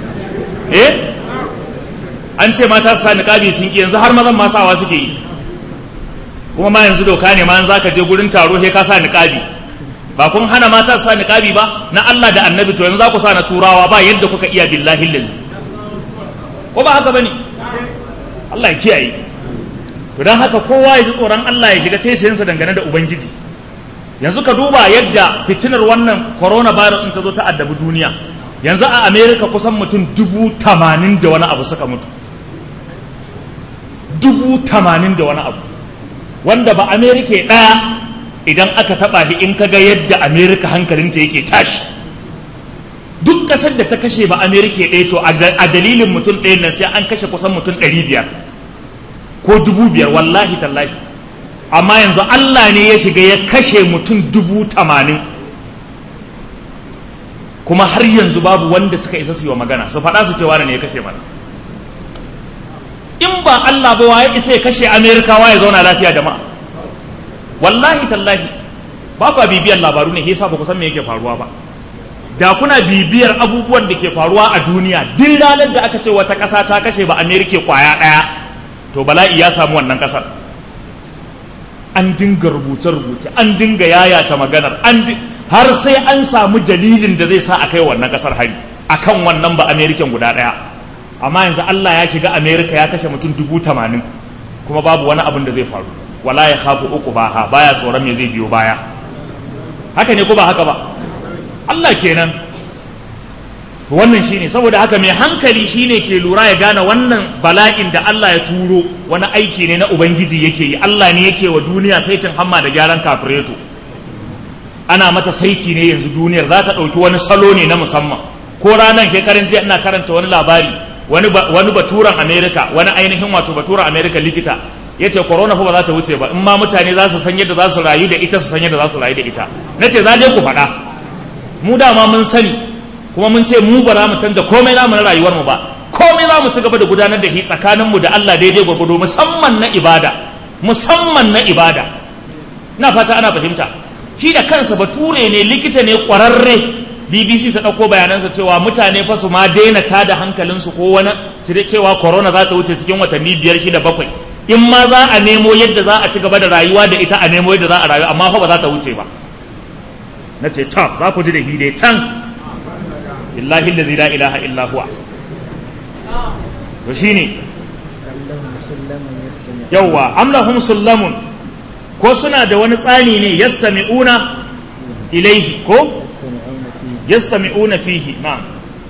An ce mata su sa niqabi sun ki, yanzu har mazan ma sawa suke yi. Kuma ma yanzu doka ne ma, in zaka je gurin taro sai ka sa niqabi. Ba kun hana mata su sa niqabi ba na Allah da Annabi, to yanzu za ku sa na turawa, ba yadda kuka iya, billahi lazi. Ko ba haka bane? Allah ya kiyaye. To dan haka kowa ya ji tsoron Allah, ya shiga taisayinsa dangane da Ubangiji. Yanzu ka duba yadda fitinar wannan coronavirus din ta zo ta addabi duniya. Yanzu a America kusan mutum 80,000 da wani abu suka mutu. 80,000 da wani abu, wanda ba America ɗaya idan aka taɓa shi in kaga yadda America hankalinta yake tashi. Duk ƙasar da ta kashe ba America ɗaya, to a dalilin mutum ɗaya nan sai an kashe kusan mutum 500 ko 5,000, wallahi tallahi. Amma yanzu Allah ne ya shiga ya kashe mutum 80,000, kuma har yanzu babu wanda suka isa su yi wa magana, su faɗa su cewa ne ya kashe mana. In ba Allah ba, waye isa ya kashe Amerikawa ya zauna lafiya da ma? Wallahi tallahi, ba ku bibiyar labaru ne, yasa ba ku san me yake faruwa ba. Da kuna bibiyar abubuwan da ke faruwa a duniya, duk ranar da aka ce wata ƙasa ta kashe ba Amerika kwaya ɗaya, to bala'i ya samu wannan ƙasar. An dinga rubuce-rubuce, an dinga yayata maganar, har sai an samu dalilin da zai sa a kai wannan ƙasar hari akan wannan ba Amerikan guda ɗaya. Amma yanzu Allah ya shiga Amerika ya kashe mutum 80,000, kuma babu wani abin da zai faru. Wala ya khafu uku baha, baya tsoron me zai biyo baya. Haka ne ko ba haka ba? Allah kenan. Wannan shine, saboda haka mai hankali shine ke lura ya gane wannan bala'in da Allah ya turo wani aiki ne na Ubangiji yake yi. Allah ne yake wa duniya saitin hamma da gyaran kafireto. Ana mata saiti ne yanzu, duniyar za ta ɗauki wani salo ne na musamman. Ko ranar shekaran jiya ina karanta wani labari, wani baturan Amerika, wani ainihin wato baturan Amerika likita, ya ce corona fa ba za ta wuce ba, in ma mutane za su san yadda za su rayu da ita, su san yadda za su rayu da ita. Na ce za dai ku faɗa, mu dama mun sani, kuma mun ce mu ba za mu canza komai namu na rayuwarmu ba, komai za mu ci gaba da gudanar da shi tsakaninmu da Allah daidai gwargwado, musamman na ibada, musamman na ibada. Na fata ana fahimta. Shi da kansa bature ne, likita ne ƙwararre, BBC ta ɗauko bayanansa cewa mutane fa su ma daina tada hankalinsu ko wani cewa corona za ta wuce cikin watanni 5, 6, 7 in ma za a nemo yadda za a ci gaba da rayuwa da ita a nemo yadda za a rayu amma fa ba za ta wuce ba. Na ce ta za ku ji da hide can billahi allazi la ilaha illa huwa. To shine yawwa amlahum sullamun, ko suna da wani tsani ne yastami'una ilaihi ko yastami'una fihi. na'am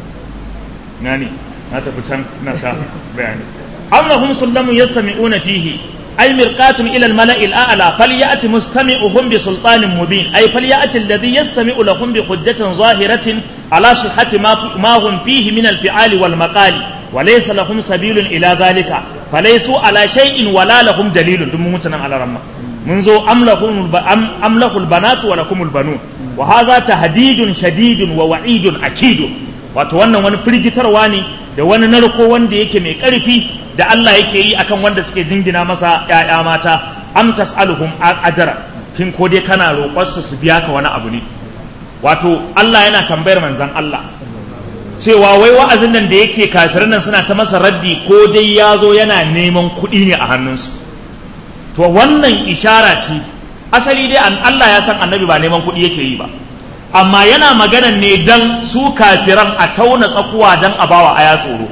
nani na tafi can na ta bayani. amlahum sullamun yastami'una fihi ay mirqatun ila al-mala'i al-a'la falyati mustami'uhum bi sultanin mubin ay falyati alladhi yastami'u lahum bi hujjatin zahiratin ala sihhati ma hum fihi min al-fi'ali wal maqali wa laysa lahum sabilun ila dhalika falaysu ala shay'in wala lahum dalilun. dum mutanan ala ramma mun zo amlahul banatu wa lakumul banun wa hadha tahdidun shadidun wa wa'idun akidun. wato wannan wani firgitarwa ne da wani narko wanda yake mai karfi da Allah yake yi akan wanda suke jingina masa ƴaƴa mata. am tas'aluhum ajra, kin ko dai kana roƙon su biya ka wani abu ne. wato Allah yana tambayar manzon Allah cewa wai wa'azin nan da yake kafirin nan suna ta masa raddi ko dai ya zo yana neman kuɗi ne a hannunsu. to wannan ishara ce asali dai Allah ya san annabi ba neman kuɗi yake yi ba, amma yana magana ne dan su kafiran a tauna tsakuwa dan a bawa aya tsoro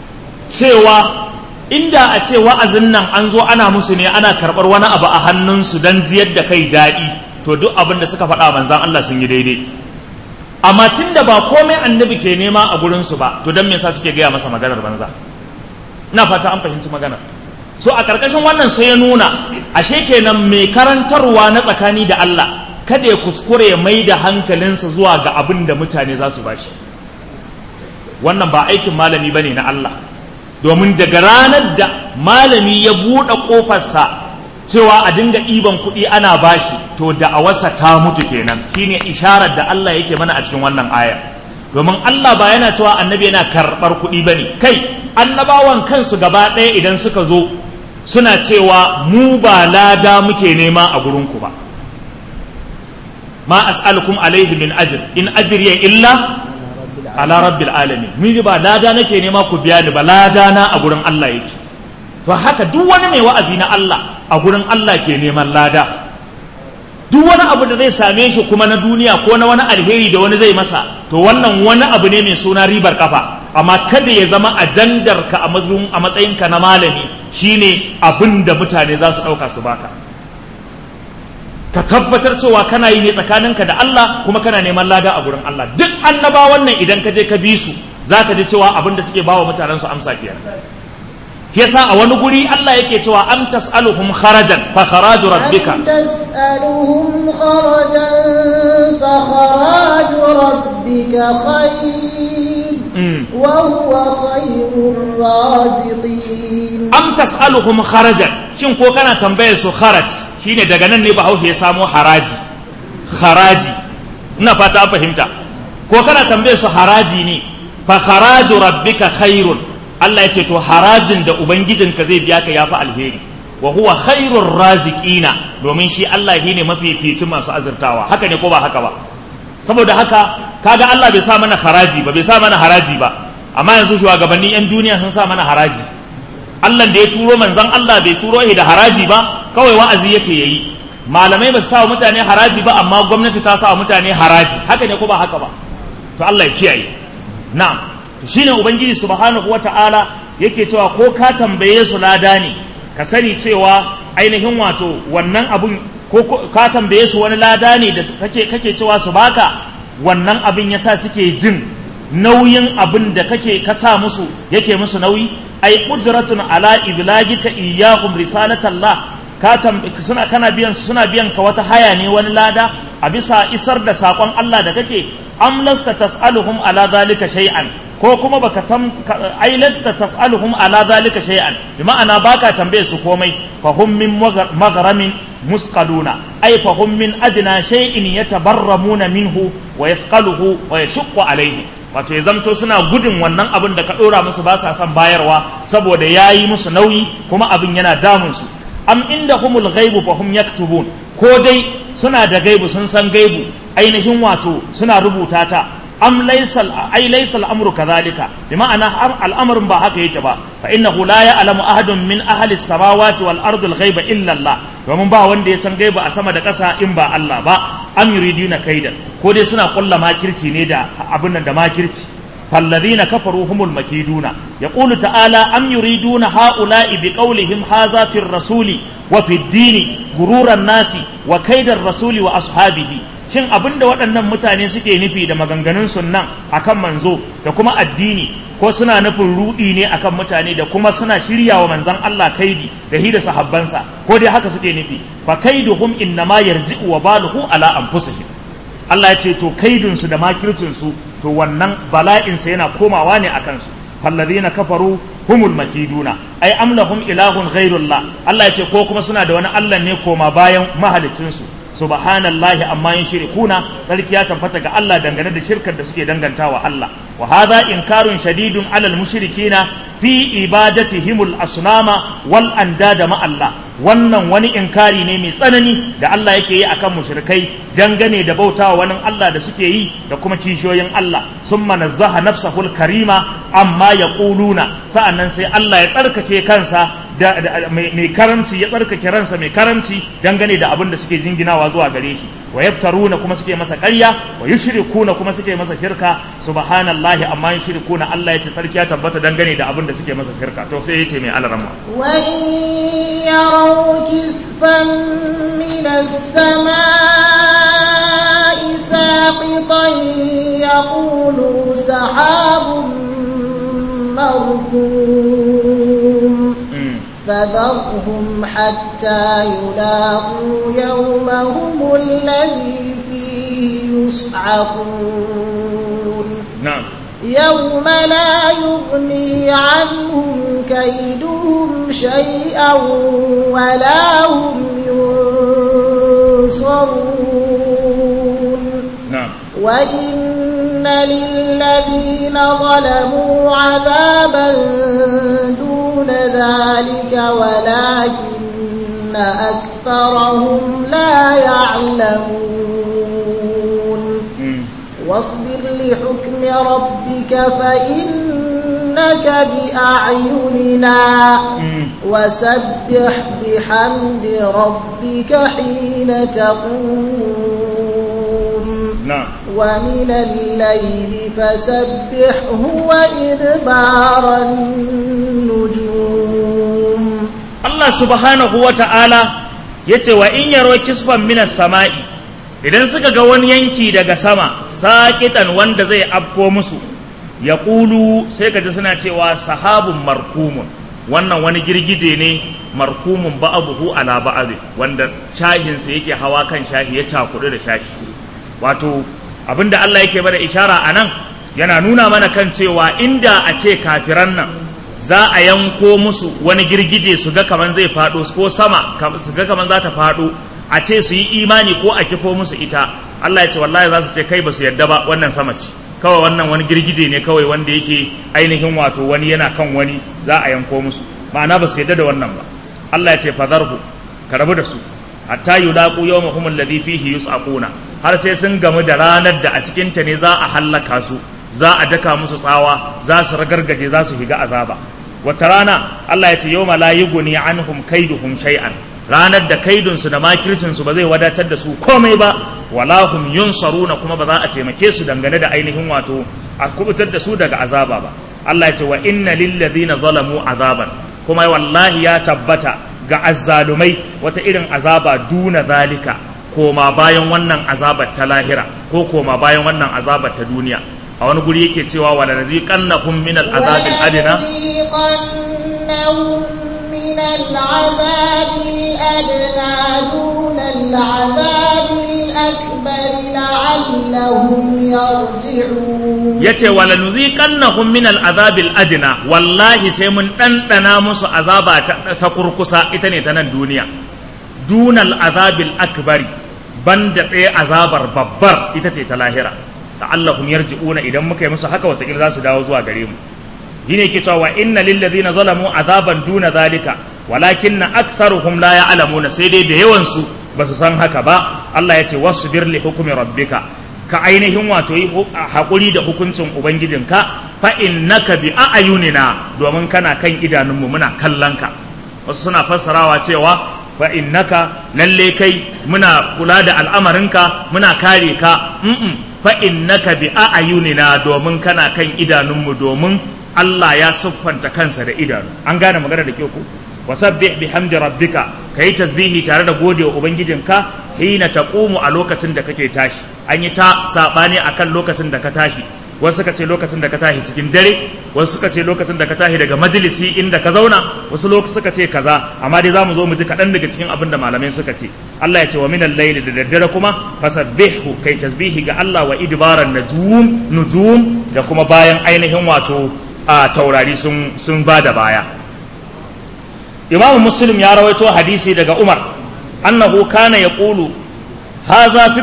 cewa inda a ce wa'azin nan an zo ana musu ne ana karɓar wani abu a hannunsu dan jiyar da kai daɗi, to duk abin da suka faɗa manzan Allah sun yi daidai. amma tunda ba komai annabi ke nema a gurinsu ba, to dan me yasa suke gaya masa maganar banza? ina fata an fahimci maganar. so a ƙarƙashin wannan sai ya nuna ashe kenan mai karantarwa na tsakani da Allah kada ya kuskure ya mai da hankalinsa zuwa ga abin da mutane za su bashi. wannan ba aikin malami bane na Allah, domin daga ranar da malami ya buɗe ƙofarsa cewa a dinga ɗiban kuɗi ana bashi, to da'awarsa ta mutu kenan. shine isharar da Allah yake mana a cikin wannan aya, domin Allah ba yana cewa annabi yana karɓar kuɗi bane. kai annabawan kansu gaba ɗaya idan suka zo suna cewa mu ba lada muke nema a gurinku ba. ma as'alukum alaihi min ajr in ajriya illa ala rabbil alamin. ni ba lada nake nema ku biya ni ba, lada na a gurin Allah yake. to haka duk wani mai wa'azi na Allah a gurin Allah ke neman lada. duk wani abu da zai same shi kuma na duniya ko na wani alheri da wani zai masa, to wannan wani abu ne mai suna ribar kafa, amma kada ya zama ajandar ka a matsayinka na malami shine abin da mutane za su ɗauka su baka. ka tabbatar cewa kana yi ne tsakaninka da Allah kuma kana neman lada a gurin Allah. duk annabawan nan idan ka je ka bi su za ka ji cewa abin da suke bawa mutanen su amsa kenan. yasa a wani guri Allah yake cewa am tas'aluhum kharajan fa kharaju rabbika am tas'aluhum kharajan fa kharaju rabbika khayr wa huwa khayrur raziqin. am tas'aluhum kharajan, shin ko kana tambayar su kharaj? shine daga nan ne Bahaushe ya samo haraji. ina fata an fahimta. ko kana tambayar su haraji ne, fa kharaju rabbika khairun, Allah ya ce to harajin da ubangijinka zai biya ka yafi alheri. wa huwa khairur raziqina, domin shi Allah shine mafificin masu azurtawa. haka ne ko ba haka ba? saboda haka kaga Allah bai sa mana haraji ba, amma yanzu shugabannin yan duniya sun sa mana haraji. Allah da ya turo manzon Allah bai turo shi da haraji ba, kawai wa'azi yace yayi. malamai ba su sa mutane haraji ba, amma gwamnati ta sa mutane haraji. haka ne ko ba haka ba? to Allah ya kiyaye. na'am, shine ubangiji subhanahu wata'ala yake cewa ko ka tambaye su lada ne, ka sani cewa ainihin wato wannan abun, ko ka tambaye su wani lada ne da kake cewa su baka, wannan abin yasa suke jin nauyin abin da ka sa musu yake musu nauyi. ai ujratun ala iblagika iyyahum risalatallah, suna biyan ka wata haya ne, wani lada a bisa isar da sakon Allah da kake. am lasta tas'aluhum ala zalika shay'an, ko kuma ai lasta tas'aluhum ala zalika shay'an, bi ma'ana baka tambaye su komai. fa hum min maghramin musqaluna, ai fa hum min adna shay'in yatabarramuna minhu wa yafqaluhu wa yashqu alayhi. wato ya zamto suna gudun wannan abin da ka dora musu, ba sa son bayarwa saboda yayi musu nauyi kuma abin yana damun su. am indahumul ghaibu fa hum yaktubun, ko dai suna da gaibu, sun san gaibu ainihin wato suna rubuta ta. am laysa al-amru kadhalika bi ma'ana al'amarin ba haka yake ba fa innahu la ya'lamu ahadun min ahli as-samawati wal ardi al-ghaiba illa Allah domin ba wanda ya san gaiba a sama da ƙasa in ba Allah ba am yuriduna kaidan ko dai suna kulla makirci ne da abin nan da makirci falladhina kafaru humul makiduna yaqulu ta'ala am yuriduna ha'ula'i biqawlihim hadha fi ar-rasuli wa fi ad-dini gururan nasi wa kaidar rasuli wa ashabihi shin abinda waɗannan mutane suke nufi da maganganun sunnan akan manzo da kuma addini ko suna nufin rudi ne akan mutane da kuma suna shiryawa manzon Allah kaidi da hida sahabbansa ko dai haka suke nufi fa kaiduhum innama yarji'u wa baluhu ala anfusihim Allah ya ce to kaidun su da makircin su to wannan bala'in sa yana komawa ne akan su falladhina kafaru humul makiduna ai amlahum ilahun ghairullah Allah ya ce ko kuma suna da wani Allah ne koma bayan mahalicin su subhanallahi amma yushrikuna sarki ya tabbata ga Allah dangane da shirkar da suke dangantawa Allah wa hadha inkarun shadidun alal mushrikina fi ibadatihimul asnama wal andada ma Allah wannan wani inkari ne mai tsanani da Allah yake yi akan mushrikai dangane da bautawa wani Allah da suke yi da kuma kishiyoyin Allah summa nazzaha nafsahul karima amma yaquluna sa'annan sai Allah ya tsarkake kansa mai karamci ya tsarkake ransa mai karamci dangane da abin da suke jinginawa zuwa gare shi wa yaftaruna kuma suke masa ƙarya wa yushrikuna kuma suke masa shirka subhanallahi amma yushrikuna Allah yace sarki ya tabbata dangane da abin da suke masa shirka to sai yace mai alaramma wa in yaraw kisfan min as-samaa'i saqitan yaqulu sahabun markum فذرهم حتى يلاقوا يومهم الذي فيه يصعقون نعم يوم لا يغني عنهم كيدهم شيئا ولا هم ينصرون نعم وإن للذين ظلموا عذابا دون ذلك ولكن أكثرهم لا يعلمون واصبر لحكم ربك فإنك بأعيننا وسبح بحمد ربك حين تقوم ومن الليل فسبحه وإدبار النجوم الله سبحانه وتعالى yace wa in yaro kisfan minas sama'i idan suka ga wani yanki daga sama saqitan wanda zai afko musu yaqulu sai kaje suna cewa sahabun markumun wannan wani girgije ne markumun ba'abuhu ala ba'abi wanda shahin sa yake hawa kan shahi ya cakudu da shahi wato abinda Allah yake bada ishara anan yana nuna mana kan cewa inda a ce kafiran nan za a yanko musu wani girgije su ga kaman zai fado ko sama su ga kaman za ta fado a ce su yi imani ko a kifo musu ita Allah ya ce wallahi za su ce kai ba su yadda ba wannan sama ce kawai wannan wani girgije ne kawai wanda yake ainihin wato wani yana kan wani za a yanko musu ma'ana ba su yadda da wannan ba Allah ya ce fadharhu ka rabu da su hatta yulaqu yawmahum alladhi fihi yus'aquna har sai sun gamu da ranar da a cikin ta ne za a hallaka su za a daka musu tsawa za su ragargaje za su shiga azaba wata rana Allah ya ce yawma la yughni anhum kaiduhum shay'an ranar da kaidunsu da makircinsu ba zai wadatar da su komai ba wala hum yunsaruna kuma ba za a taimake su dangane da ainihin wato a kubutar da su daga azaba ba Allah ya ce wa inna lil ladina zalamu azaban kuma wallahi ya tabbata ga azzalumai wata irin azaba duna zalika koma bayan wannan azabar ta lahira ko koma bayan wannan azabar ta duniya a wani guri yake cewa wala naziqannahum min al azabil adna من العذاب الأدنى دون العذاب الأكبر لعلهم يرجعون yace wala nuziqannahum min al'azabil adna wallahi sai mun dandana musu azaba ta kurkusa ita ne ta nan duniya dunal azabil akbari banda ɗaya azabar babbar ita ce ta lahira la'allahum yarji'una idan muka yi musu haka wata za su dawo zuwa gare mu shine yake cewa inna lil ladina zalamu azaban duna zalika walakinna aktharuhum la ya'lamuna sai dai da yawan su basu san haka ba Allah yace wasbir li hukmi rabbika ka ainihin wato yi haƙuri da hukuncin ubangijinka fa innaka bi a'yunina domin kana kan idanunmu muna kallon ka. Wasu suna fassarawa cewa fa innaka lalle kai muna kula da al'amarinka muna kare ka fa innaka bi a'yunina domin kana kan idanunmu domin Allah ya siffanta kansa da idanu. An gane magana da kyau ko? wasabbih bihamdi rabbika kai tasbihi tare da godewa ubangijinka hina taqumu a lokacin da kake tashi. An yi ta sabani akan lokacin da ka tashi, wasu suka ce lokacin da ka tashi cikin dare, wasu suka ce lokacin da ka tashi daga majalisi inda ka zauna, wasu lokaci suka ce kaza, amma dai zamu zo mu ji kaɗan daga cikin abin da malamai suka ce. Allah ya ce wa minal layli da daddare kuma fasabbihu kai tasbihi ga Allah wa idbaran nujum da kuma bayan ainihin wato a taurari sun ba da baya. Imam Muslim ya rawaito hadisi daga Umar annahu kana yaqulu hadha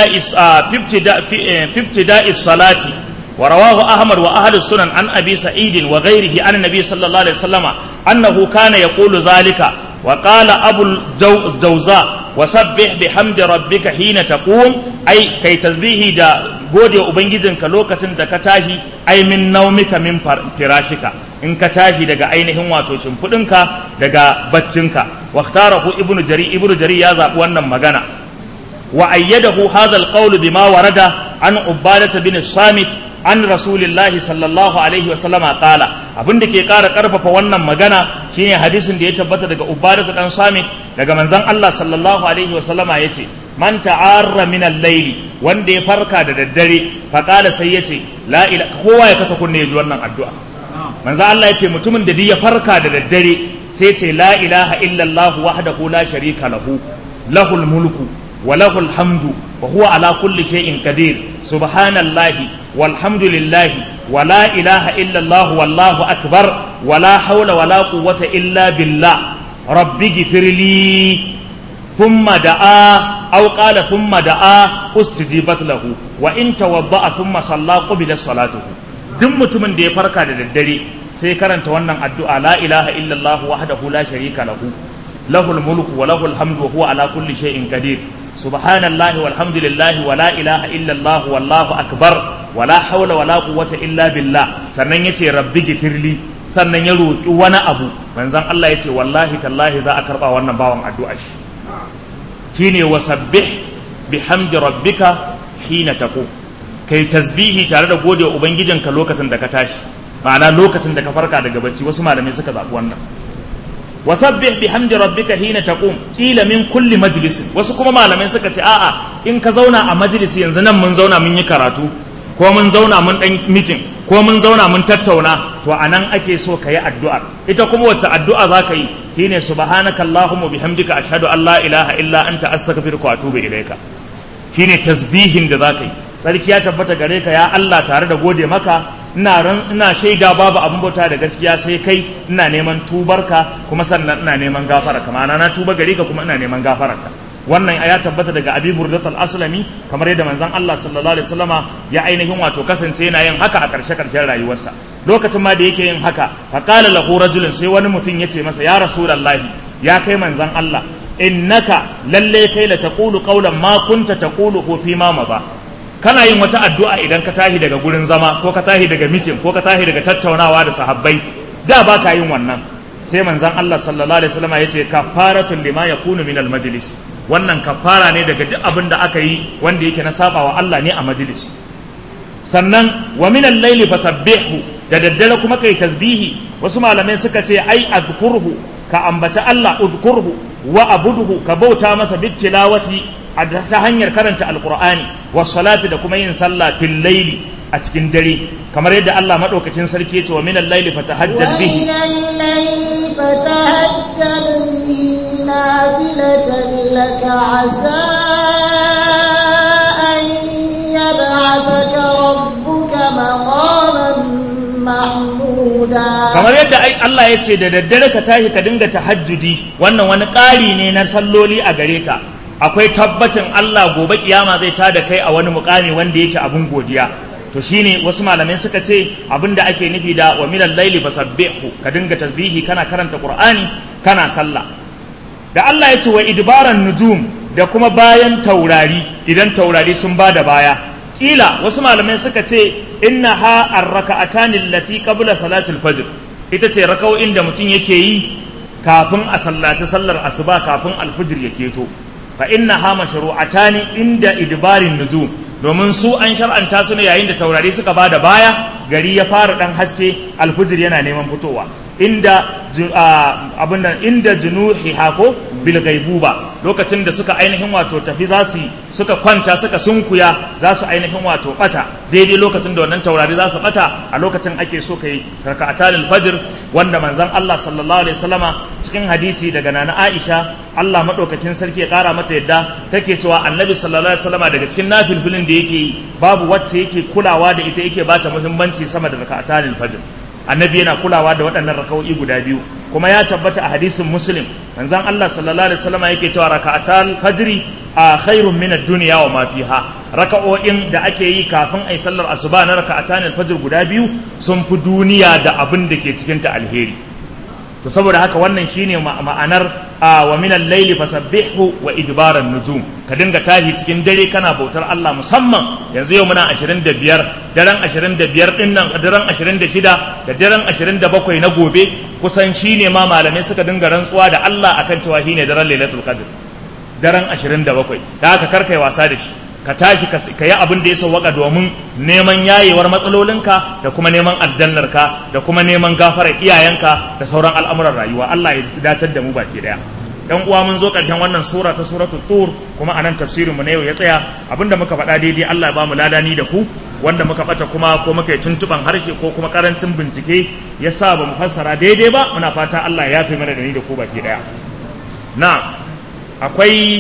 fi ibtida'i salati wa rawahu Ahmad wa ahli sunan an Abi Sa'id wa ghayrihi an Nabi sallallahu alaihi wasallam annahu kana yaqulu zalika wa qala Abu Jawza wasabbih bihamdi rabbika hina taqum ai kai tasbihi da gode ubangijinka lokacin da ka tashi ai min naumika min firashika in ka tashi daga ainihin wato shimfudinka daga baccinka. Waktarahu ibnu jari ya zaɓi wannan magana wa ayyadahu hadha alqawl bima warada an ubadah bin samit an rasulillahi sallallahu alaihi wa sallama qala. Abin da ke ƙara ƙarfafa wannan magana shine hadisin da ya tabbata daga ubadah dan samit daga manzon Allah sallallahu alaihi wa sallama yace man ta'arra min al-layli wanda ya farka da daddare fa qala sai yace la ilaha, kowa ya kasa kunne ya ji wannan addu'a. Manzo Allah yace mutumin da ya farka da daddare sai ce la ilaha illallah wahdahu la sharika lahu lahul mulku wa lahul hamdu wa huwa ala kulli shay'in qadir subhanallahi walhamdulillahi wa la ilaha illallah wallahu akbar wa la hawla wa la quwwata illa billah rabbi ghfirli thumma da'a aw qala thumma da'a ustijibat lahu wa in tawadda'a thumma salla qubila salatuhu. Duk mutumin da ya farka da daddare sai karanta wannan addu'a la ilaha illallah wahdahu la sharika lahu lahul mulku wa lahul hamdu wa huwa ala kulli shay'in qadir subhanallahi walhamdulillahi wa la ilaha illallah wallahu akbar wa la hawla wa la quwwata illa billah. Sannan yace rabbi gifirli, sannan ya roki wani abu, manzon Allah yace wallahi tallahi za a karba wannan bawan addu'a shi. Shine wasabbih bihamdi rabbika hina taqum kai tasbihi tare da godewa ubangijinka lokacin da ka tashi, ma'ana lokacin da ka farka daga bacci. Wasu malamai suka zaɓi wannan. wasabbih bihamdi rabbika hina taqum qila min kulli majlis. Wasu kuma malamai suka ce a'a, in ka zauna a majalisi, yanzu nan mun zauna mun yi karatu ko mun zauna mun dan meeting ko mun zauna mun tattauna, to anan ake so ka yi addu'ar. Ita kuma wacce addu'a za ka yi shine subhanaka allahumma bihamdika ashhadu an la ilaha illa anta astaghfiruka wa atubu ilayka. Shine tasbihin da za ka yi. Sarki ya tabbata gare ka ya Allah, tare da gode maka ina shaida babu abin bauta da gaskiya sai kai, ina neman tubarka kuma sannan ina neman gafararka, ma'ana na tuba gare ka kuma ina neman gafararka. Wannan ya tabbata daga Abi Burdat al-Aslami, kamar yadda manzon Allah sallallahu alaihi wasallama ya ainihin wato kasance yana yin haka a ƙarshen rayuwarsa. Lokacin ma da yake yin haka, fa qala lahu rajulun, sai wani mutum yace masa ya rasulullahi, ya kai manzon Allah, innaka lalle kai la taqulu qawlan ma kunta taqulu fi ma ba. Kana yin wata addu'a idan ka tashi daga gurin zama ko ka tashi daga mitin ko ka tashi daga tattaunawa da sahabbai, da ba ka yin wannan. Sai manzon Allah sallallahu alaihi wasallam yace kafaratun lima yakunu min al-majlis. Wannan kafara ne daga duk abin da aka yi wanda yake na sabawa Allah ne a majalisi. Sannan wa min al-layli fasabbihu, da daddare kuma kai tasbihi. Wasu malamai suka ce ai adkurhu, ka ambaci Allah, udkurhu wa abuduhu, ka bauta masa bitilawati ta hanyar karanta alqur'ani was salati, da kuma yin sallah fil layli a cikin dare, kamar yadda Allah madaukakin sarki yace wa min al-layli fatahajjad bihi nafilatan laka asa an yab'athaka rabbuka maqaman mahmuda. Kamar yadda Allah yace da daddare ka tashi ka dinga tahajjudi, wannan wani ƙari ne na salloli a gare ka. Akwai tabbacin Allah gobe kiyama zai tada kai a wani mukami wanda yake abun godiya. To shine wasu malamai suka ce abinda ake nufi da wa minal layli fasabbihu, ka dinga tasbihi kana karanta Qur'ani kana sallah. Da Allah ya ce wa idbaran nujum, da kuma bayan taurari, idan taurari sun bada baya, kila wasu malamai suka ce innaha ar-raka'atani allati qabla salatul fajr, ita ce raka'o'in da mutum yake yi kafin a sallaci sallar asuba kafin alfijir ya keto. Fa innaha mashru'atani inda idbarin nujum, domin su an shar'anta su ne yayin da taurari suka bada baya, gari ya fara dan haske, alfijir yana neman fitowa, inda inda junuhi hako bil ghaibuba, lokacin da suka ainihin wato tafi suka kwanta suka sunkuya za su ainihin wato bata, daidai lokacin da wannan taurari za su bata, a lokacin ake so kai raka'atul fajr, wanda manzon Allah sallallahu alaihi wasallama cikin hadisi daga nana Aisha, Allah madaukakin sarki ya kara mata yadda, take cewa annabi sallallahu alaihi wasallama daga cikin nafilfilin da yake yi babu wacce yake kulawa da ita yake bata muhimmanci sama da raka'atul fajr. Annabi yana kulawa da waɗannan raka'o'i guda biyu, kuma ya tabbata a hadisin Muslim manzon Allah sallallahu alaihi wasallama yake cewa raka'atul fajri khairun min ad-dunya wa ma fiha, raka'o'in da ake yi kafin ai sallar asuba na raka'atul fajr guda biyu sun fi duniya da abin da ke cikin ta alheri. To saboda haka wannan shine ma'anar wa min al-layli fasabbihu wa idbaran nujum, ka dinga tashi cikin dare kana bautar Allah, musamman yanzu yau muna 25, daren 25 din nan, daren 26 da daren 27 na gobe, kusan shine ma malamai suka dinga rantsuwa da Allah akan cewa shine daren Lailatul Qadr, daren 27. Da haka karkai wasa da shi, ka tashi ka yi abin da ya sauwaka domin neman yayewar matsalolinka da kuma neman aljannarka da kuma neman gafarar iyayenka da sauran al'amuran rayuwa. Allah ya datar da mu baki daya. Dan uwa, mun zo karshen wannan sura ta suratul tur, kuma anan tafsirin mu na yau ya tsaya. Abinda muka faɗa daidai Allah ya ba mu ladani da ku, wanda muka bata kuma ko muka yi tuntuban harshe ko kuma karancin bincike ya sa ba mu fassara daidai ba, muna fata Allah ya yafe mana da ni da ku baki daya. Na akwai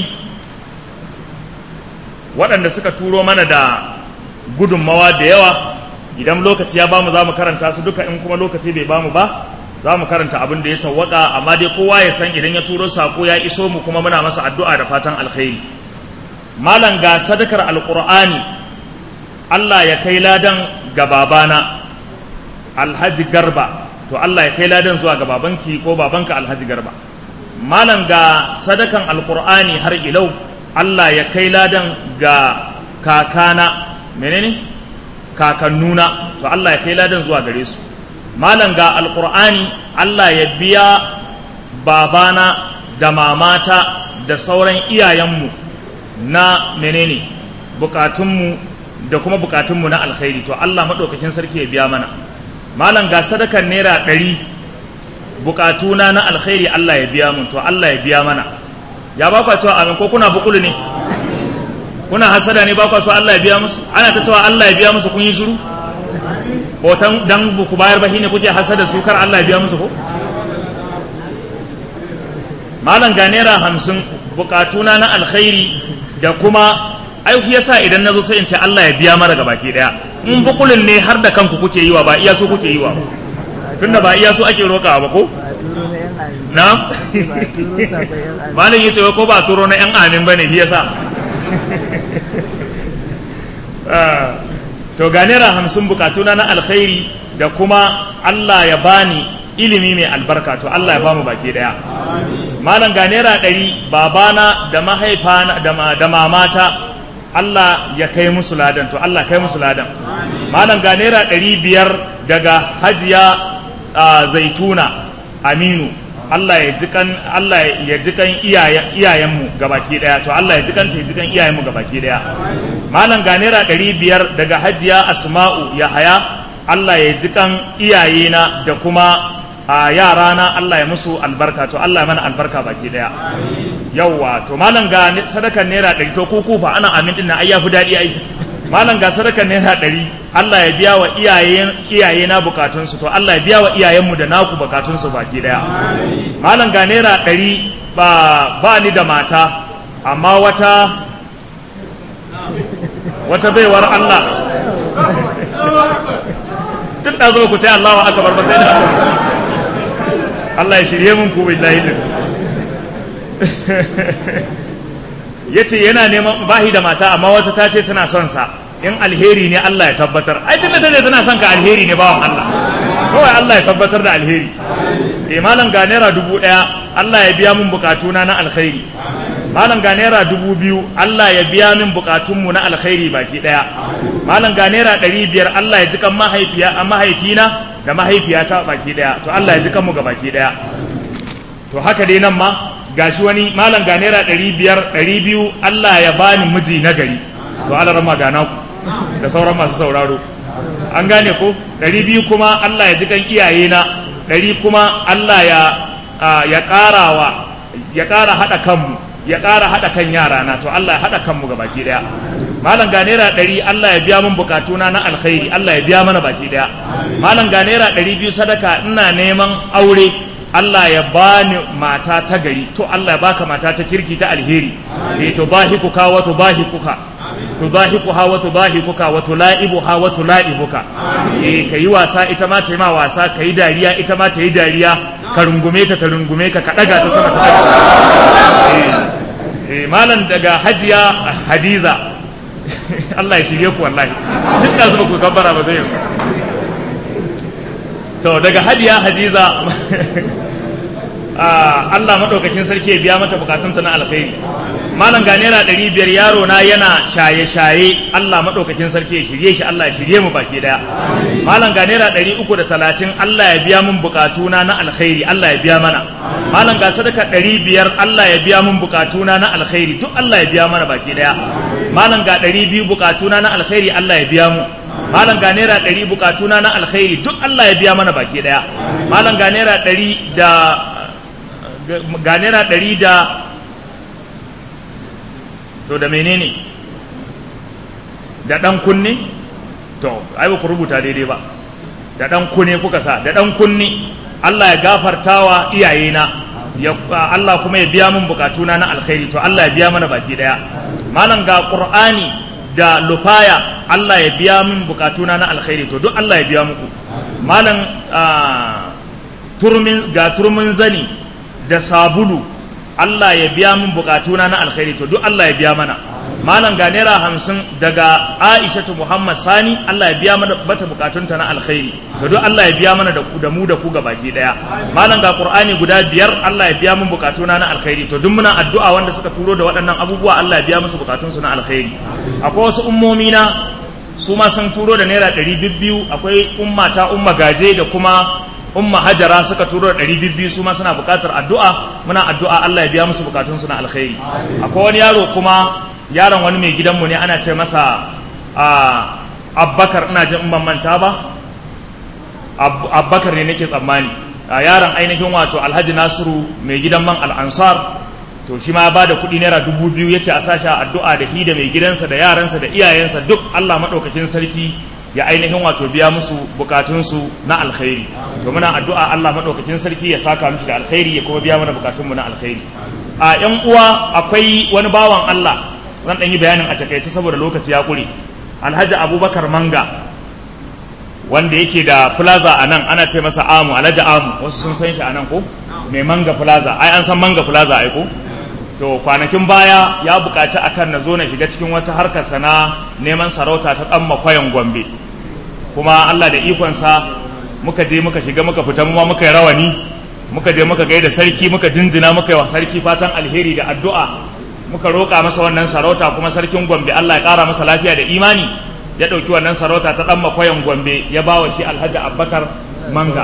waɗanda suka turo mana da gudunmawa da yawa, idan lokaci ya bamu za mu karanta su duka, in kuma lokaci bai bamu ba za mu karanta abin da ya sawwaka, amma dai kowa ya san idan ya turo sako ya iso mu kuma muna masa addu'a da fatan alkhairi. Malam, ga sadakar alqur'ani, Allah ya kai ladan ga babana Alhaji Garba, to Allah ya kai ladan zuwa ga babanki ko babanka Alhaji Garba. Malam, ga sadakan alqur'ani har ilau, Allah ya kai ladan ga kakana, menene kakannuna, to Allah ya kai ladan zuwa gare su. Malam, ga alqur'ani, Allah ya biya babana da mamata da sauran iyayenmu na menene bukatunmu da kuma bukatunmu na alkhairi, to Allah madaukakin sarki ya biya mana. Malam, ga sadakan naira 100, bukatuna na alkhairi Allah ya biya mun, to Allah ya biya mana. Ya ba kwa cewa amin, ko kuna bukulu ne, kuna hasada ne, ba kwa so Allah ya biya musu? Ana ta cewa Allah ya biya musu, kun yi shiru? Hoton dan buku bayar ba shine kuke hasada su kar Allah ya biya musu ko? Malam, ga naira 50, bukatuna na alkhairi da kuma aiki yasa idan nazo sai in ce Allah ya biya mara gabaki daya. In bukulun ne har da kanku kuke yi wa, ba iya su kuke yi wa ba, tunda ba iya su ake rokawa ba ko? Na? Malam yace ko ba turo na yan amin bane shi yasa. To ga naira 50 bukatuna na alkhairi da kuma Allah ya bani ilimi mai albarka, to Allah ya bamu baki daya. Malam, ga naira 100, babana da mahaifana da mamata Allah ya kai musu ladan, to Allah kai musu ladan. Malam, ga naira 500 daga Hajiya Zaituna Aminu, Allah ya jikan iyayenmu gabaki daya, to Allah ya jikan iyayenmu gabaki daya. Malam, ga naira 500 daga Hajiya Asma'u Yahaya, Allah ya jikan iyayena da kuma yarana, Allah ya musu albarka, to Allah ya mana albarka baki daya. Yawwa, to malam, ga sadakan naira 100, to ku kufa ana amin din nan ai yafi dadi ai. Malam, ga sadakan naira 100, Allah ya biya wa iyayena bukatunsu, to Allah ya biya wa iyayenmu da naku bukatunsu baki daya. Malam, ga naira 100, ba ni da mata, amma wata baiwar Allah tun da zo ku ce Allahu akbar ba sai da Allah ya shirye mun ku billahi din. Yace yana neman bahi da mata, amma wata ta ce tana son sa, in alheri ne Allah ya tabbatar. Ai tunda tana son ka alheri ne bawan Allah, kawai Allah ya tabbatar da alheri. Malam, ga naira 1000, Allah ya biya mun bukatuna na alkhairi. malam ga naira 2000 Allah ya biya min bukatunmu na alkhairi baki daya. Malam ga naira 500 Allah ya ji kan mahaifina da mahaifiyata baki daya. To Allah ya ji kanmu ga baki daya. To haka dai nan ma gashi wani malam ga naira 500 200 Allah ya bani miji na gari. To Allah rama ga naku da sauran masu sauraro an gane ko. 200 kuma Allah ya ji kan iyayena, 100 kuma Allah ya ƙara haɗa kanmu, ya ƙara haɗa kan yarana. To Allah ya haɗa kanmu ga baki daya. Malam ga naira 100 Allah ya biya min bukatuna na alkhairi, Allah ya biya mana baki daya. Malam ga naira 200 sadaka, ina neman aure, Allah ya bani mata ta gari. To Allah ya baka mata ta kirki ta alheri. Tudahikuka wa tudahikuka, tudahikuha wa tudahikuka wa tulaibuha wa tulaibuka. Kayi wasa ita ma ta yi ma wasa, kayi dariya ita ma ta yi dariya, ka rungume ta ta rungume ka, ka daga ta sama ta daga. Malam daga Hajiya Hadiza Allah ya shirye ku wallahi, tun da zuba ku kabbara ba sai to daga Hajiya Hadiza Allah madaukakin sarki ya biya mata bukatunta na alkhairi. Malam ga naira 500 yaro na yana shaye-shaye, Allah madaukakin sarki ya shirye shi, Allah ya shirye mu baki daya. Malam ga naira 330 Allah ya biya mun bukatuna na alkhairi, Allah ya biya mana. Malam ga sadaka 500 Allah ya biya mun bukatuna na alkhairi, duk Allah ya biya mana baki daya. Malam ga 200 bukatuna na alkhairi, Allah ya biya mu. Malam ga naira 100 bukatuna na alkhairi, duk Allah ya biya mana baki daya. Malam ga naira 100 da to da menene da dan kunne, to ai ba ku rubuta daidai ba, da dan kunne kuka sa, da dan kunne. Allah ya gafartawa iyayena, Allah kuma ya biya min bukatuna na alkhairi, to Allah ya biya mana baki daya. Malam ga Qur'ani da lufaya, Allah ya biya min bukatuna na alkhairi, to duk Allah ya biya muku. Malam turmin zani da sabulu, Allah ya biya min bukatuna na alkhairi, to duk Allah ya biya mana. Malam ga naira 50 daga Aishatu Muhammad Sani, Allah ya biya mana bata bukatunta na alkhairi, to duk Allah ya biya mana da mu da ku baki daya. Malam ga Qur'ani guda 5 Allah ya biya min bukatuna na alkhairi, to duk muna addu'a wanda suka turo da waɗannan abubuwa Allah ya biya musu bukatunsu na alkhairi. Akwai wasu ummomi na su ma sun turo da naira 200, akwai ummata umma gaje da kuma umma hajara suka turo da 200 su ma suna bukatar addu'a. Muna addu'a Allah ya biya musu bukatunsu na alkhairi. Akwai wani yaro kuma, yaron wani mai gidanmu ne, ana ce masa Abbakar, ina jin in ban manta ba, Abbakar ne nake tsammani. Yaron ainihin wato Alhaji Nasiru mai gidan man Al-Ansar, to shi ma ba da kuɗi naira 2000, yace a sashi addu'a da hi da mai gidansa da yaransa da iyayensa duk Allah madaukakin sarki ya ainihin wato biya musu bukatunsu na alkhairi. To muna addu'a Allah madaukakin sarki ya saka mishi da alkhairi, ya kuma biya mana bukatunmu na alkhairi. A ƴan uwa, akwai wani bawan Allah, zan ɗan yi bayanin a takaice saboda lokaci ya ƙure. Alhaji Abubakar Manga, wanda yake da plaza a nan, ana ce masa Amu, Alhaji Amu, wasu sun san shi a nan ko? Mai Manga Plaza, ai an san Manga Plaza ai ko? To kwanakin baya ya buƙaci akan na zo na shiga cikin wata harkar sana neman sarauta ta ɗan makwayan Gombe. Kuma Allah da ikonsa muka je muka shiga muka fita, mu ma muka yi rawani, muka je muka gaida sarki, muka jinjina, muka yi wa sarki fatan alheri da addu'a, muka roƙa masa wannan sarauta. Kuma sarkin Gombe Allah ya ƙara masa lafiya da imani, ya ɗauki wannan sarauta ta ɗan makwayan Gombe ya ba wa shi Alhaji Abubakar Manga,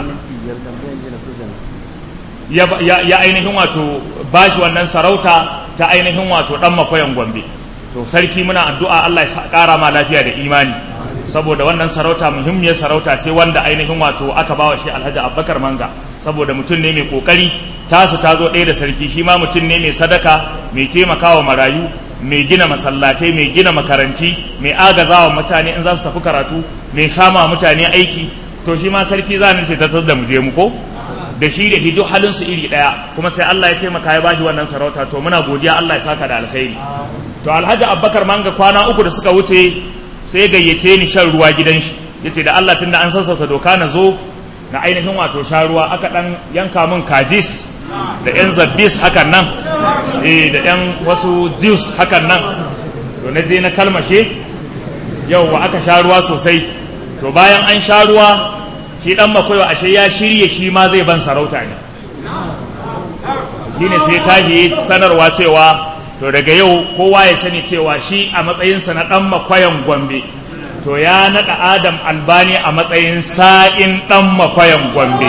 ya ainihin wato ba shi wannan sarauta ta ainihin wato ɗan makwayan Gombe. To sarki muna addu'a Allah ya ƙara ma lafiya da imani, saboda wannan sarauta muhimmiyar sarauta ce wanda ainihin wato aka bawa shi Alhaji Abubakar Manga, saboda mutum ne mai kokari, tasu ta zo ɗaya da sarki. Shi ma mutum ne mai sadaka, mai taimakawa marayu, mai gina masallatai, mai gina makaranti, mai agazawa mutane in za su tafi karatu, mai sama mutane aiki. To shi ma sarki za ni ce ta da mu je mu ko da shi da hidu halin su iri ɗaya, kuma sai Allah ya taimaka ya bashi wannan sarauta. To muna godiya, Allah ya saka da alkhairi. To Alhaji Abubakar Manga kwana 3 da suka wuce sai gayyace ni shan ruwa gidan shi, yace da Allah tunda an sassauta doka na zo na ainihin wato sha ruwa. Aka dan yanka min kajis da yan zabbis hakan nan, da yan wasu juice hakan nan. To na je na kalmashe, yauwa aka sha ruwa sosai. To bayan an sha ruwa, shi dan makwayo ashe ya shirye shi ma zai ban sarauta ne. Shine sai tahi sanarwa cewa to daga yau kowa ya sani cewa shi a matsayinsa na ɗan makwayan Gombe to ya naɗa Adam Albani a matsayin sa'in ɗan makwayan Gombe.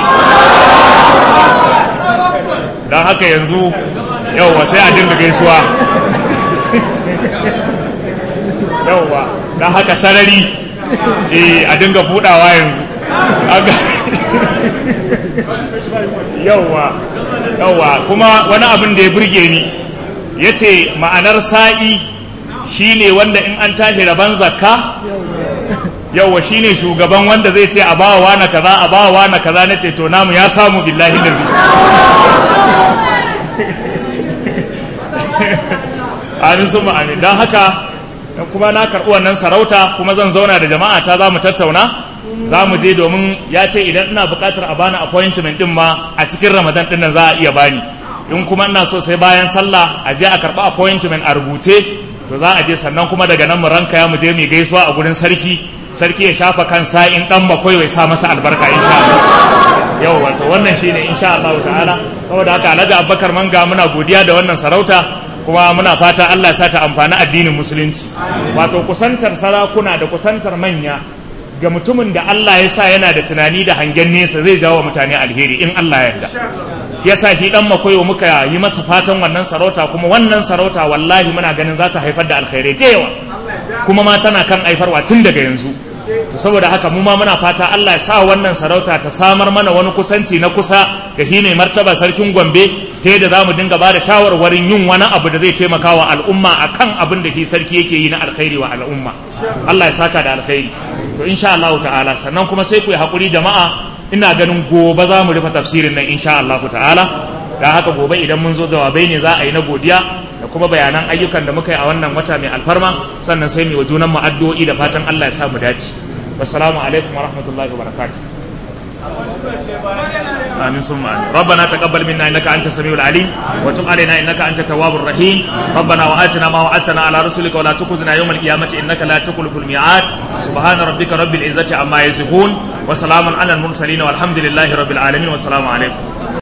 Don haka yanzu yauwa sai a dinga gaisuwa. Yauwa don haka sarari a dinga buɗawa yanzu. Yauwa kuma wani abin da ya burge ni ya ce ma'anar sa'i shi ne wanda in an tashi rabon zakka yauwa shi ne shugaban wanda zai ce a bawa na kaza a bawa na kaza na ce to namu ya samu billahi da zai amin sun ma'amin don haka kuma na karɓi wannan sarauta kuma zan zauna da jama'a ta za mu tattauna za mu je domin ya ce idan ina buƙatar a bani appointment ɗin ma a cikin ramadan ɗin nan za a iya bani in kuma ina so sai bayan sallah a je a karɓi appointment a rubuce to za a je sannan kuma daga nan mu ranka ya mu je mu gaisuwa a gurin sarki ya shafa kansa in dan bakwai ya sa masa albarka insha Allah yau wato wannan shine insha Allah ta'ala saboda haka Alhaji Abubakar Manga muna godiya da wannan sarauta kuma muna fata Allah ya sa ta amfani addinin musulunci wato kusantar sarakuna da kusantar manya ga mutumin da Allah ya sa yana da tunani da hangen nesa zai jawo mutane alheri in Allah ya yarda yasa shi dan makoyo muka yi masa fatan wannan sarauta kuma wannan sarauta wallahi muna ganin za ta haifar da alkhairai da yawa kuma ma tana kan aifarwa tun daga yanzu to saboda haka mu ma muna fata Allah ya sa wannan sarauta ta samar mana wani kusanci na kusa ga shi mai martaba sarkin Gombe ta yadda za mu dinga ba da shawarwarin yin wani abu da zai taimaka wa al'umma akan abin da shi sarki yake yi na alkhairi wa al'umma Allah ya saka da alkhairi to insha Allah ta'ala sannan kuma sai ku yi hakuri jama'a ina ganin gobe za mu rufe tafsirin nan insha Allah ta'ala da haka gobe idan mun zo jawabai ne za a yi na godiya da kuma bayanan ayyukan da muka yi a wannan wata mai alfarma sannan sai mu wa junan mu addu'o'i da fatan Allah ya sa mu dace wassalamu alaikum wa rahmatullahi wa barakatuh آمين ثم آمين ربنا تقبل منا إنك أنت السميع العليم وتب علينا إنك أنت التواب الرحيم ربنا وآتنا ما وعدتنا على رسلك ولا تخزنا يوم القيامة إنك لا تخلف الميعاد سبحان ربك رب العزة عما يصفون وسلام على المرسلين والحمد لله رب العالمين والسلام عليكم